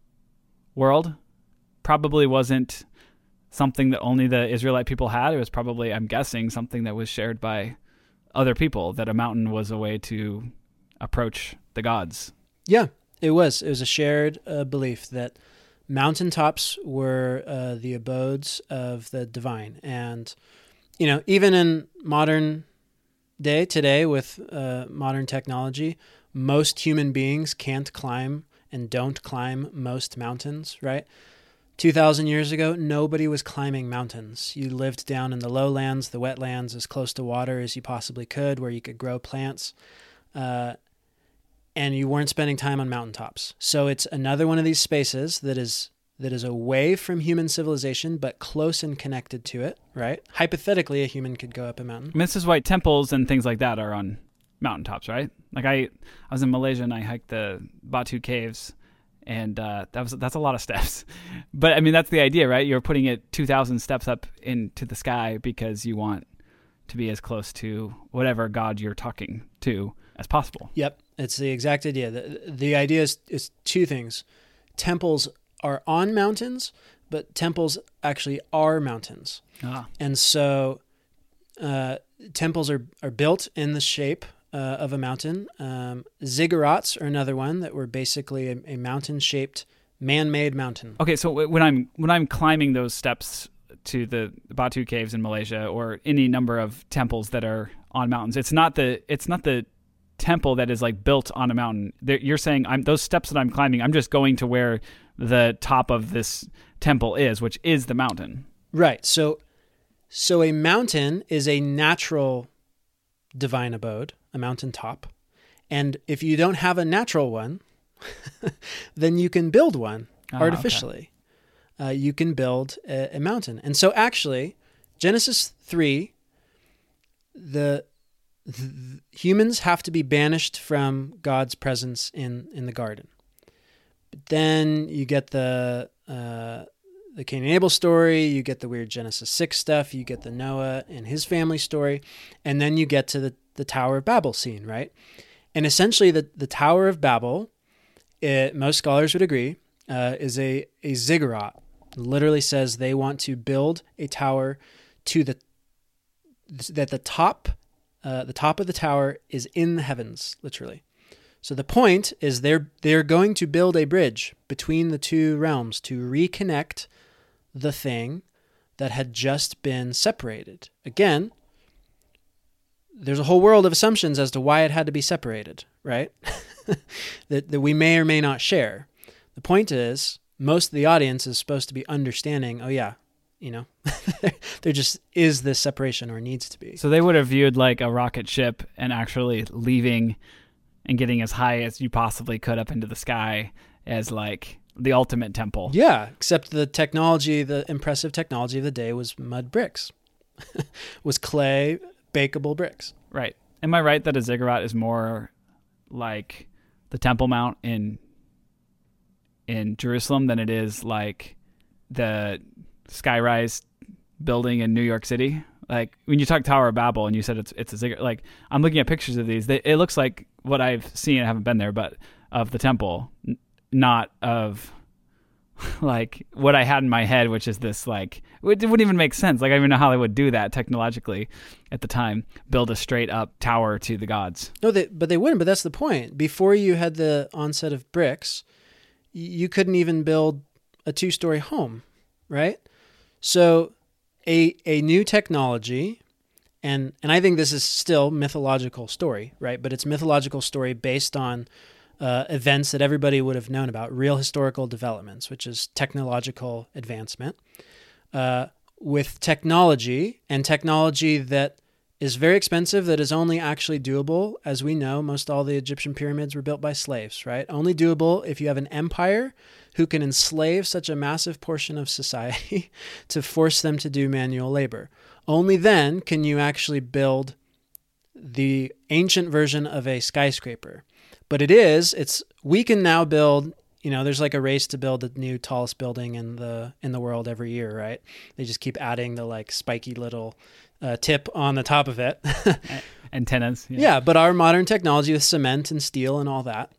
world. Probably wasn't something that only the Israelite people had. It was probably, I'm guessing, something that was shared by other people, that a mountain was a way to approach the gods. Yeah, it was. It was a shared belief that mountaintops were the abodes of the divine. And, even in modern day, today, with modern technology, most human beings can't climb and don't climb most mountains, right? 2,000 years ago, nobody was climbing mountains. You lived down in the lowlands, the wetlands, as close to water as you possibly could, where you could grow plants. And you weren't spending time on mountaintops. So it's another one of these spaces that is away from human civilization, but close and connected to it, right? Hypothetically, a human could go up a mountain. Mrs. White temples and things like that are on mountaintops, right? I was in Malaysia and I hiked the Batu Caves, And that's a lot of steps. But I mean, that's the idea, right? You're putting it 2,000 steps up into the sky because you want to be as close to whatever God you're talking to as possible. Yep, it's the exact idea. The idea is two things. Temples are on mountains, but temples actually are mountains. And so temples are built in the shape of a mountain. Ziggurats are another one that were basically a mountain-shaped, man-made mountain. Okay, so when I'm climbing those steps to the Batu Caves in Malaysia, or any number of temples that are on mountains, it's not the temple that is like built on a mountain. You're saying those steps that I'm climbing, I'm just going to where the top of this temple is, which is the mountain. Right. So a mountain is a natural divine abode, a mountaintop. And if you don't have a natural one, then you can build one artificially. Okay. You can build a mountain. And so actually, Genesis 3, the humans have to be banished from God's presence in the garden. But then you get the Cain and Abel story, you get the weird Genesis 6 stuff, you get the Noah and his family story, and then you get to the Tower of Babel scene, right? And essentially the Tower of Babel, most scholars would agree, is a ziggurat. It literally says they want to build a tower that the top of the tower is in the heavens, literally. So the point is they're going to build a bridge between the two realms to reconnect the thing that had just been separated. Again, there's a whole world of assumptions as to why it had to be separated, right? that we may or may not share. The point is, most of the audience is supposed to be understanding, oh yeah, there just is this separation, or needs to be. So they would have viewed like a rocket ship and actually leaving and getting as high as you possibly could up into the sky as like the ultimate temple. Yeah, except the impressive technology of the day was mud bricks. Was clay, bakeable bricks. Right. Am I right that a ziggurat is more like the Temple Mount in Jerusalem than it is like the skyrise building in New York City? Like when you talk Tower of Babel and you said it's a ziggurat, like I'm looking at pictures of these. It looks like what I've seen. I haven't been there, but of the temple, not of like what I had in my head, which is this like it wouldn't even make sense. Like I don't even know how they would do that technologically at the time. Build a straight up tower to the gods. No, but they wouldn't. But that's the point. Before you had the onset of bricks, you couldn't even build a 2-story home, right? So a new technology, and I think this is still mythological story, right? But it's mythological story based on events that everybody would have known about, real historical developments, which is technological advancement. With technology, and technology that is very expensive, that is only actually doable, as we know, most all the Egyptian pyramids were built by slaves, right? Only doable if you have an empire who can enslave such a massive portion of society to force them to do manual labor. Only then can you actually build the ancient version of a skyscraper. But we can now build, there's like a race to build the new tallest building in the world every year, right? They just keep adding the like spiky little tip on the top of it. Antennas. Yeah, but our modern technology with cement and steel and all that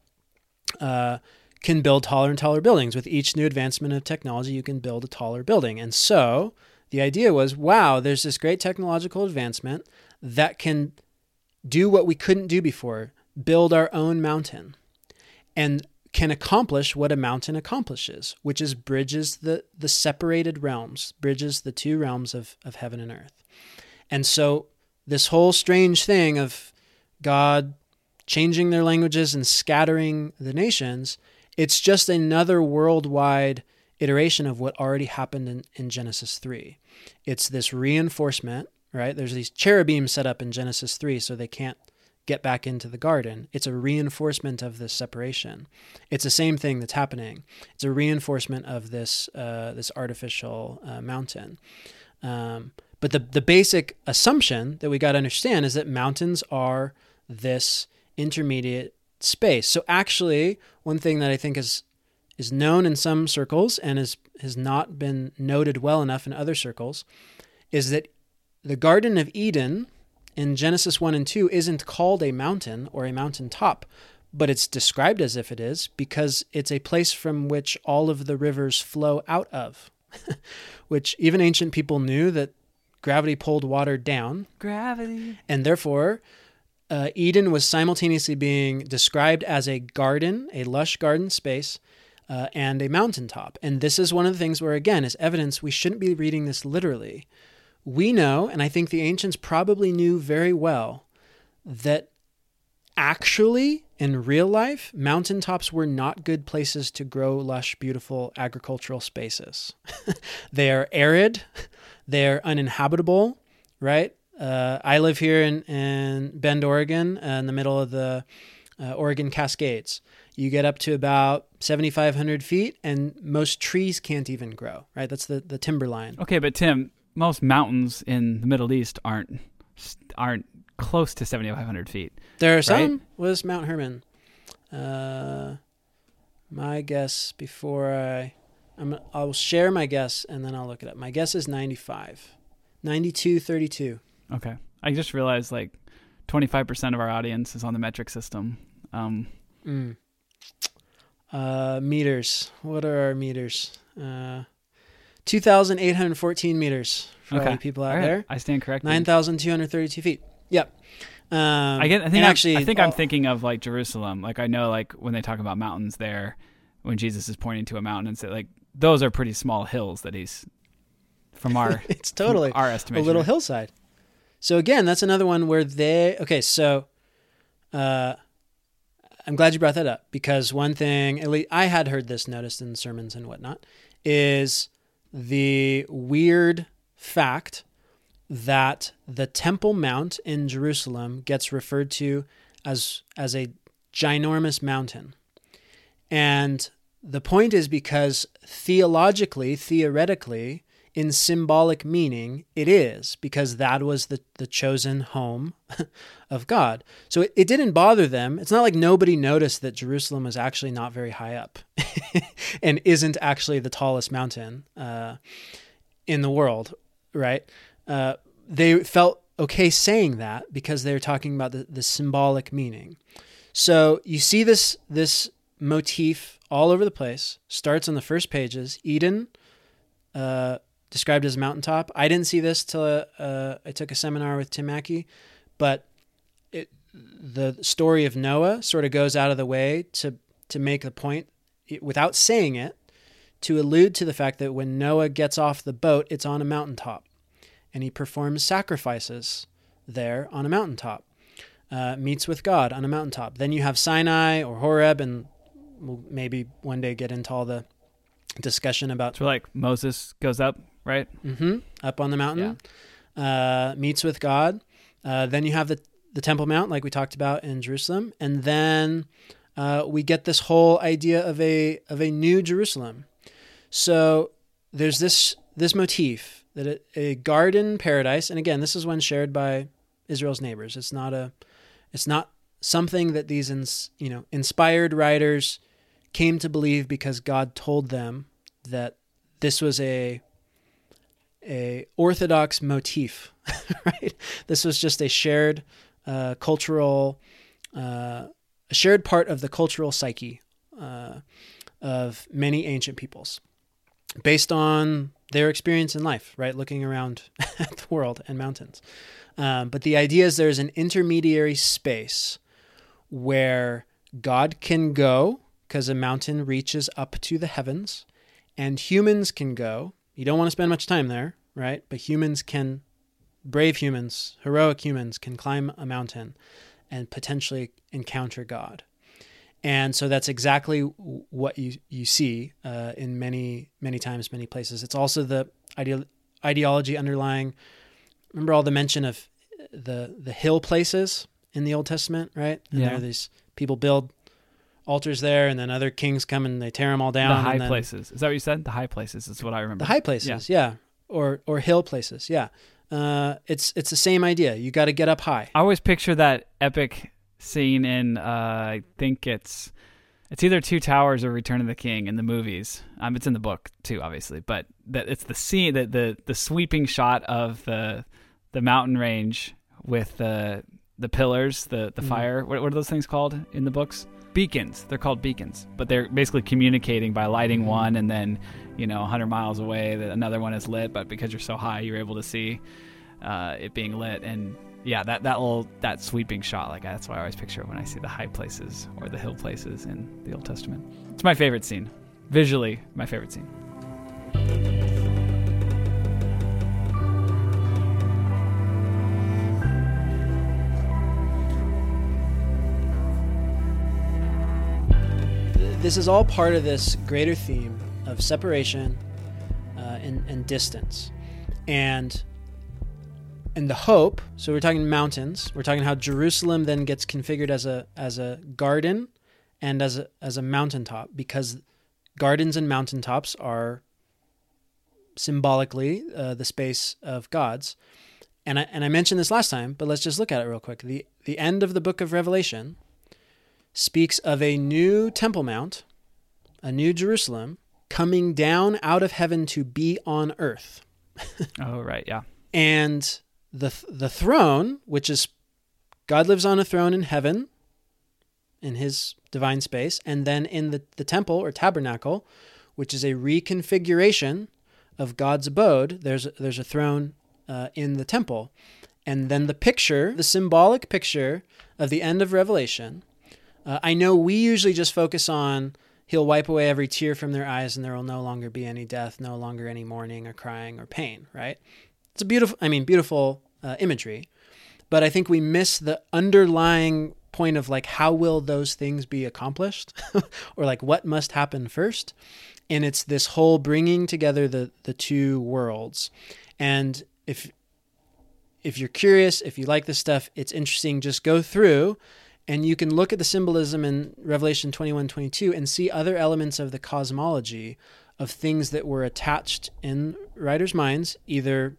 can build taller and taller buildings. With each new advancement of technology, you can build a taller building. And so the idea was, wow, there's this great technological advancement that can do what we couldn't do before, build our own mountain, and can accomplish what a mountain accomplishes, which is bridges the separated realms, bridges the two realms of heaven and earth. And so this whole strange thing of God changing their languages and scattering the nations, it's just another worldwide iteration of what already happened in Genesis 3. It's this reinforcement, right? There's these cherubim set up in Genesis 3 so they can't get back into the garden. It's a reinforcement of this separation. It's the same thing that's happening. It's a reinforcement of this artificial mountain. But the basic assumption that we got to understand is that mountains are this intermediate space. So actually, one thing that I think is is known in some circles and has not been noted well enough in other circles is that the Garden of Eden in Genesis 1 and 2 isn't called a mountain or a mountaintop, but it's described as if it is because it's a place from which all of the rivers flow out of, which even ancient people knew that gravity pulled water down. Gravity. And therefore, Eden was simultaneously being described as a garden, a lush garden space, and a mountaintop. And this is one of the things where, again, as evidence, we shouldn't be reading this literally. We know, and I think the ancients probably knew very well, that actually, in real life, mountaintops were not good places to grow lush, beautiful agricultural spaces. They are arid. They're uninhabitable, right? I live here in Bend, Oregon, in the middle of the Oregon Cascades. You get up to about 7,500 feet, and most trees can't even grow, right? That's the timberline. Okay, but Tim, most mountains in the Middle East aren't close to 7,500 feet. There are some. Right? Was Mount Hermon? My guess I'll share my guess and then I'll look it up. My guess is 95. 92, 32. Okay. I just realized 25% of our audience is on the metric system. Meters. What are our meters? 2,814 meters for all you people out there. I stand corrected. 9,232 feet. Yep. I think I'm thinking of Jerusalem. I know when they talk about mountains there, when Jesus is pointing to a mountain and say those are pretty small hills that he's from our it's totally our estimation. A little hillside. So again, that's another one where I'm glad you brought that up because one thing, at least I had heard this noticed in sermons and whatnot, is the weird fact that the Temple Mount in Jerusalem gets referred to as a ginormous mountain. And the point is because theoretically, in symbolic meaning, it is, because that was the chosen home of God. So it didn't bother them. It's not like nobody noticed that Jerusalem was actually not very high up and isn't actually the tallest mountain in the world, right? They felt okay saying that because they're talking about the symbolic meaning. So you see this motif all over the place. Starts on the first pages. Eden, described as a mountaintop. I didn't see this till I took a seminar with Tim Mackey, but the story of Noah sort of goes out of the way to make the point, without saying it, to allude to the fact that when Noah gets off the boat, it's on a mountaintop, and he performs sacrifices there on a mountaintop, meets with God on a mountaintop. Then you have Sinai or Horeb, and we'll maybe one day get into all the discussion about... So Moses goes up, right? Mm-hmm. Up on the mountain, meets with God. Then you have the Temple Mount, like we talked about in Jerusalem. And then we get this whole idea of a new Jerusalem. So there's this motif that a garden paradise, and again, this is one shared by Israel's neighbors. It's not something that these inspired writers came to believe because God told them that this was a orthodox motif, right? This was just a shared cultural, a shared part of the cultural psyche of many ancient peoples, based on their experience in life, right? Looking around at the world and mountains. But the idea is there's an intermediary space where God can go, because a mountain reaches up to the heavens, and humans can go. You don't want to spend much time there, right? But brave humans, heroic humans can climb a mountain and potentially encounter God. And so that's exactly what you see in many, many times, many places. It's also the ideology underlying, remember all the mention of the hill places in the Old Testament, right? And there are these people build altars there, and then other kings come and they tear them all down. The high places. Is that what you said? The high places is what I remember. The high places, yeah. Or hill places, yeah. It's the same idea. You got to get up high. I always picture that epic scene in I think it's It's either Two Towers or Return of the King in the movies. It's in the book too, obviously, but it's the scene, the sweeping shot of the mountain range with the pillars, the fire. What are those things called in the books? Beacons. They're called beacons, but they're basically communicating by lighting one, and then 100 miles away that another one is lit. But because you're so high, you're able to see it being lit. And yeah, that sweeping shot, like that's why I always picture it when I see the high places or the hill places in the Old Testament. It's my favorite scene. Visually, my favorite scene. This is all part of this greater theme of separation and distance. And the hope, so we're talking mountains, we're talking how Jerusalem then gets configured as a garden and as a mountaintop, because gardens and mountaintops are symbolically the space of God's. And I mentioned this last time, but let's just look at it real quick. The end of the book of Revelation speaks of a new Temple Mount, a new Jerusalem, coming down out of heaven to be on earth. Oh, right, yeah. And the throne, which is God lives on a throne in heaven, in his divine space, and then in the temple or tabernacle, which is a reconfiguration of God's abode, there's a throne in the temple. And then the symbolic picture of the end of Revelation, I know we usually just focus on he'll wipe away every tear from their eyes and there will no longer be any death, no longer any mourning or crying or pain, right? It's a beautiful imagery, but I think we miss the underlying point of like, how will those things be accomplished or like what must happen first? And it's this whole bringing together the two worlds. And if you're curious, if you like this stuff, it's interesting, just go through and you can look at the symbolism in Revelation 21:22 and see other elements of the cosmology of things that were attached in writers' minds, either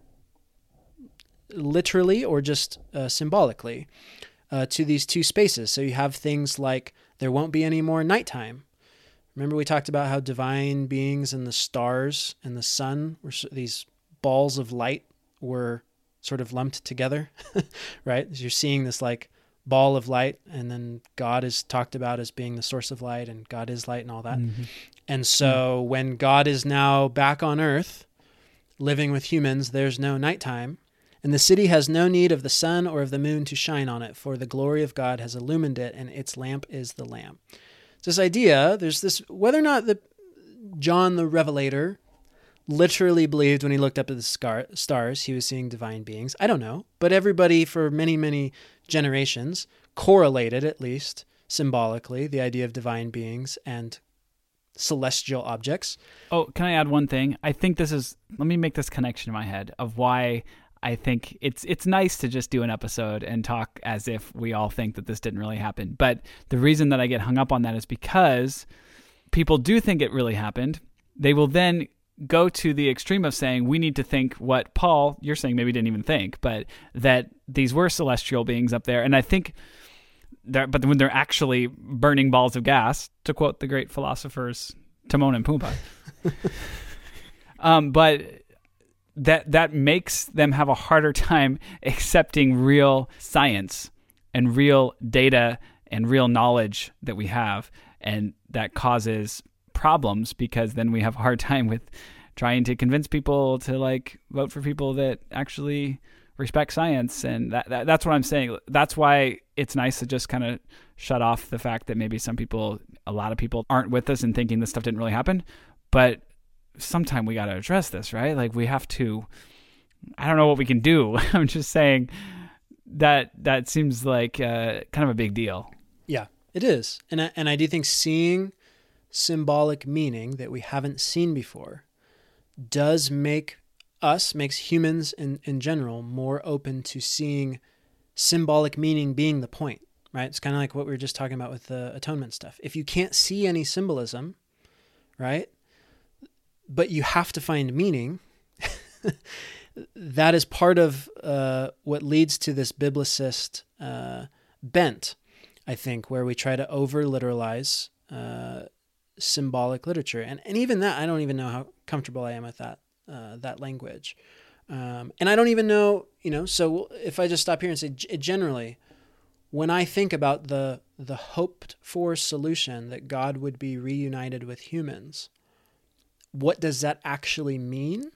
literally or just symbolically, to these two spaces. So you have things like there won't be any more nighttime. Remember we talked about how divine beings and the stars and the sun were these balls of light were sort of lumped together, right? As you're seeing this like ball of light, and then God is talked about as being the source of light, and God is light and all that. Mm-hmm. And so when God is now back on earth, living with humans, there's no nighttime, and the city has no need of the sun or of the moon to shine on it, for the glory of God has illumined it, and its lamp is the Lamb. So this idea, there's this, whether or not John the Revelator literally believed when he looked up at the stars, he was seeing divine beings. I don't know, but everybody for many, many generations correlated, at least symbolically, the idea of divine beings and celestial objects. Oh, can I add one thing? I think let me make this connection in my head of why I think it's nice to just do an episode and talk as if we all think that this didn't really happen. But the reason that I get hung up on that is because people do think it really happened. They will then go to the extreme of saying we need to think what Paul, you're saying maybe didn't even think, but that these were celestial beings up there. And I think but when they're actually burning balls of gas, to quote the great philosophers Timon and Pumbaa, but that makes them have a harder time accepting real science and real data and real knowledge that we have, and that causes problems because then we have a hard time with trying to convince people to like vote for people that actually respect science. And that's what I'm saying. That's why it's nice to just kind of shut off the fact that maybe a lot of people aren't with us and thinking this stuff didn't really happen. But sometime we got to address this, right? Like we have to, I don't know what we can do. I'm just saying that seems like kind of a big deal. Yeah, it is. And I do think seeing symbolic meaning that we haven't seen before makes humans in general more open to seeing symbolic meaning being the point, right? It's kind of like what we were just talking about with the atonement stuff. If you can't see any symbolism, right, but you have to find meaning, that is part of what leads to this biblicist bent, I think, where we try to over-literalize symbolic literature. And even that, I don't even know how comfortable I am with that language. And I don't even know, so if I just stop here and say generally, when I think about the hoped for solution that God would be reunited with humans, what does that actually mean?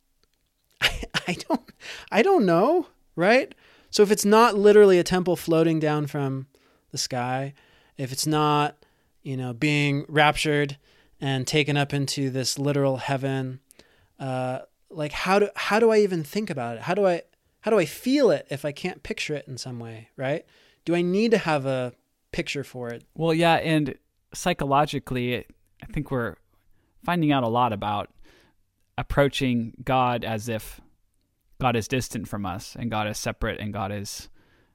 I don't know, right? So if it's not literally a temple floating down from the sky, if it's not, being raptured and taken up into this literal heaven, like how do I even think about it? How do I feel it if I can't picture it in some way, right? Do I need to have a picture for it? Well, yeah, and psychologically, I think we're finding out a lot about approaching God as if God is distant from us and God is separate and God is,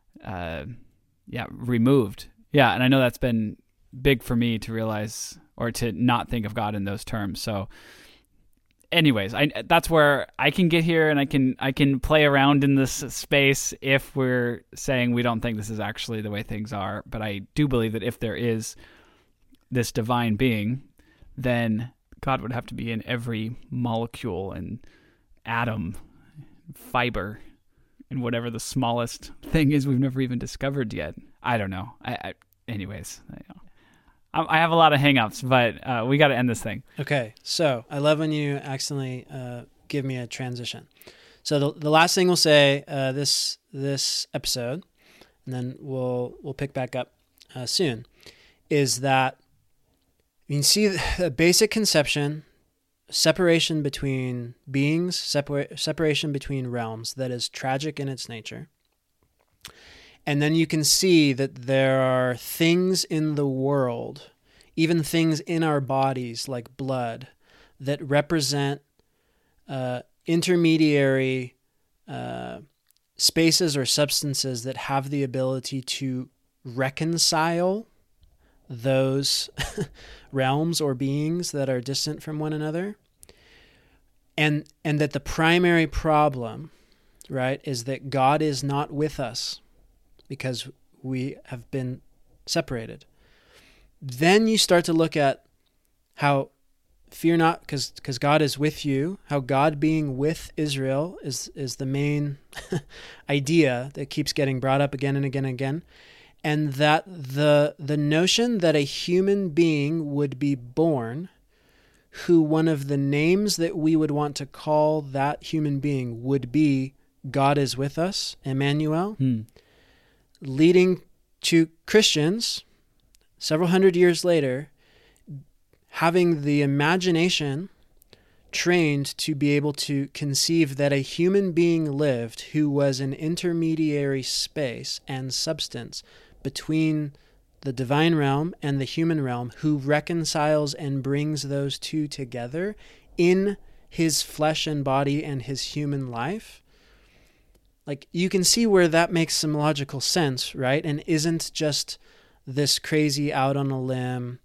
removed. Yeah, and I know that's been big for me to realize or to not think of God in those terms. So anyways, that's where I can get here and I can play around in this space if we're saying we don't think this is actually the way things are. But I do believe that if there is this divine being, then God would have to be in every molecule and atom, fiber, and whatever the smallest thing is we've never even discovered yet. I don't know. Anyways, I have a lot of hang-ups, but we got to end this thing. Okay, so I love when you accidentally give me a transition. So the last thing we'll say this episode, and then we'll pick back up soon, is that you can see the basic conception, separation between beings, separation between realms that is tragic in its nature. And then you can see that there are things in the world, even things in our bodies like blood, that represent intermediary spaces or substances that have the ability to reconcile those realms or beings that are distant from one another. And that the primary problem, right, is that God is not with us, because we have been separated. Then you start to look at how, fear not, because God is with you, how God being with Israel is the main idea that keeps getting brought up again and again and again. And that the notion that a human being would be born who one of the names that we would want to call that human being would be God is with us, Emmanuel, leading to Christians several hundred years later having the imagination trained to be able to conceive that a human being lived who was an intermediary space and substance between the divine realm and the human realm, who reconciles and brings those two together in his flesh and body and his human life. Like, you can see where that makes some logical sense, right? And isn't just this crazy out on a limb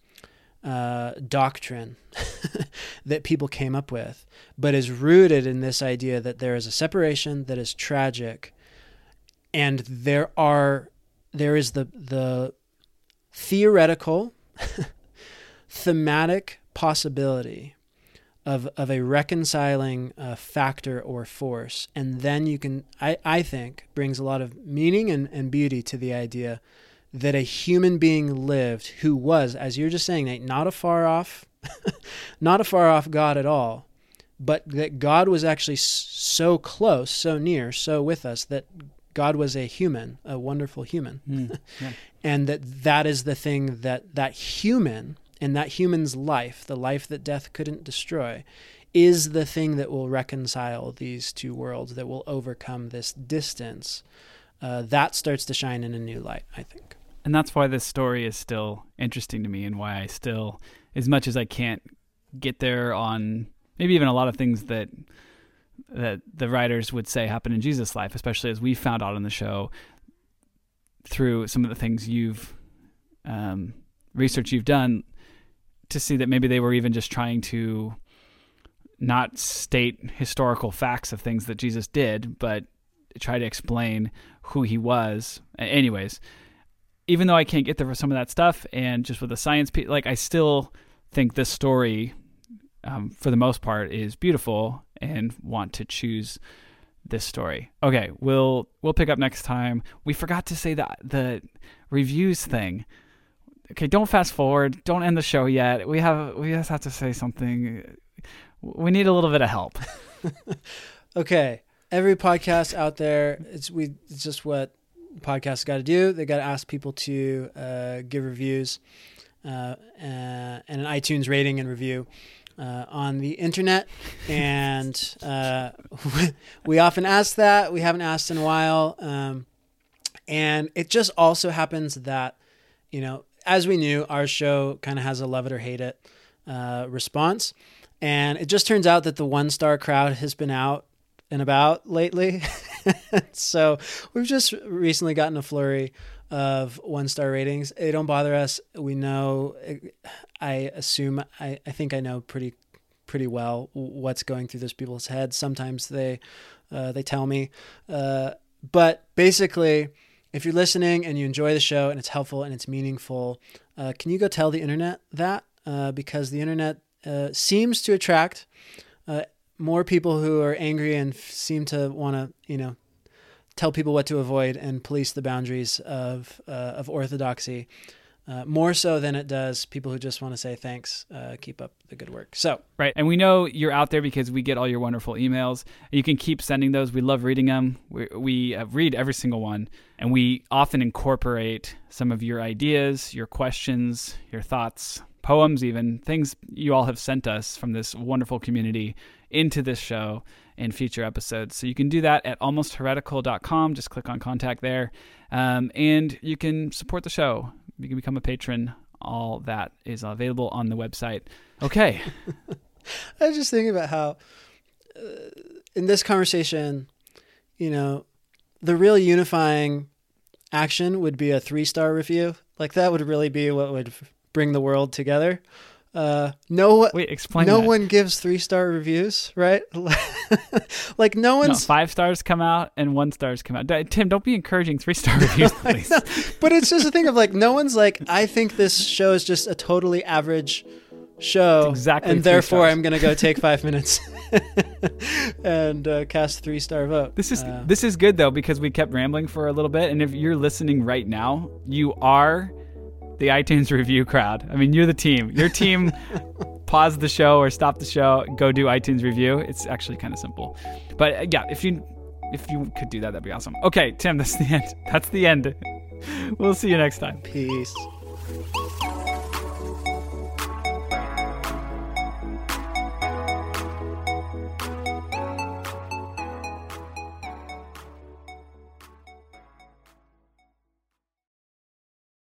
doctrine that people came up with, but is rooted in this idea that there is a separation that is tragic, and there is the theoretical, thematic possibility of a reconciling factor or force. And then you can, I think, brings a lot of meaning and beauty to the idea that a human being lived who was, as you're just saying, Nate, not a far off God at all, but that God was actually so close, so near, so with us, that God was a human, a wonderful human. Yeah. And that is the thing that human, and that human's life, the life that death couldn't destroy, is the thing that will reconcile these two worlds, that will overcome this distance. That starts to shine in a new light, I think. And that's why this story is still interesting to me, and why I still, as much as I can't get there on maybe even a lot of things that the writers would say happened in Jesus' life, especially as we found out on the show through some of the things research you've done, to see that maybe they were even just trying to not state historical facts of things that Jesus did, but try to explain who he was. Anyways, even though I can't get there for some of that stuff, and just with the science, like I still think this story, for the most part, is beautiful, and want to choose this story. Okay, we'll pick up next time. We forgot to say the reviews thing. Okay, don't fast forward. Don't end the show yet. We just have to say something. We need a little bit of help. Okay, every podcast out there, it's just what podcasts got to do. They got to ask people to give reviews and an iTunes rating and review on the internet, and we often ask that. We haven't asked in a while, and it just also happens that, as we knew, our show kind of has a love it or hate it response, and it just turns out that the 1-star crowd has been out and about lately. So we've just recently gotten a flurry of 1-star ratings. They don't bother us. We know, I think I know pretty well what's going through those people's heads. Sometimes they tell me, but basically, if you're listening and you enjoy the show and it's helpful and it's meaningful, can you go tell the internet that? Because the internet seems to attract more people who are angry and seem to want to, tell people what to avoid and police the boundaries of orthodoxy, more so than it does people who just want to say thanks, keep up the good work. So right, and we know you're out there because we get all your wonderful emails. You can keep sending those. We love reading them. We read every single one, and we often incorporate some of your ideas, your questions, your thoughts, poems, even things you all have sent us from this wonderful community into this show in future episodes. So you can do that at almostheretical.com. Just click on contact there. And you can support the show. You can become a patron. All that is available on the website. Okay. I was just thinking about how in this conversation, the real unifying action would be a 3-star review. Like that would really be what would bring the world together. Explain no that. one gives 3-star reviews, right? Like no one's 5 stars come out and 1 stars come out. Tim, don't be encouraging 3-star reviews, please. But it's just a thing of like, no one's like, I think this show is just a totally average show, exactly, and therefore I'm going to go take 5 minutes and cast a 3-star vote. This is good though, because we kept rambling for a little bit, and if you're listening right now, you are the iTunes review crowd. I mean, you're the team. Your team, pause the show or stop the show, go do iTunes review. It's actually kind of simple. But yeah, if you could do that, that'd be awesome. Okay, Tim, that's the end. That's the end. We'll see you next time. Peace.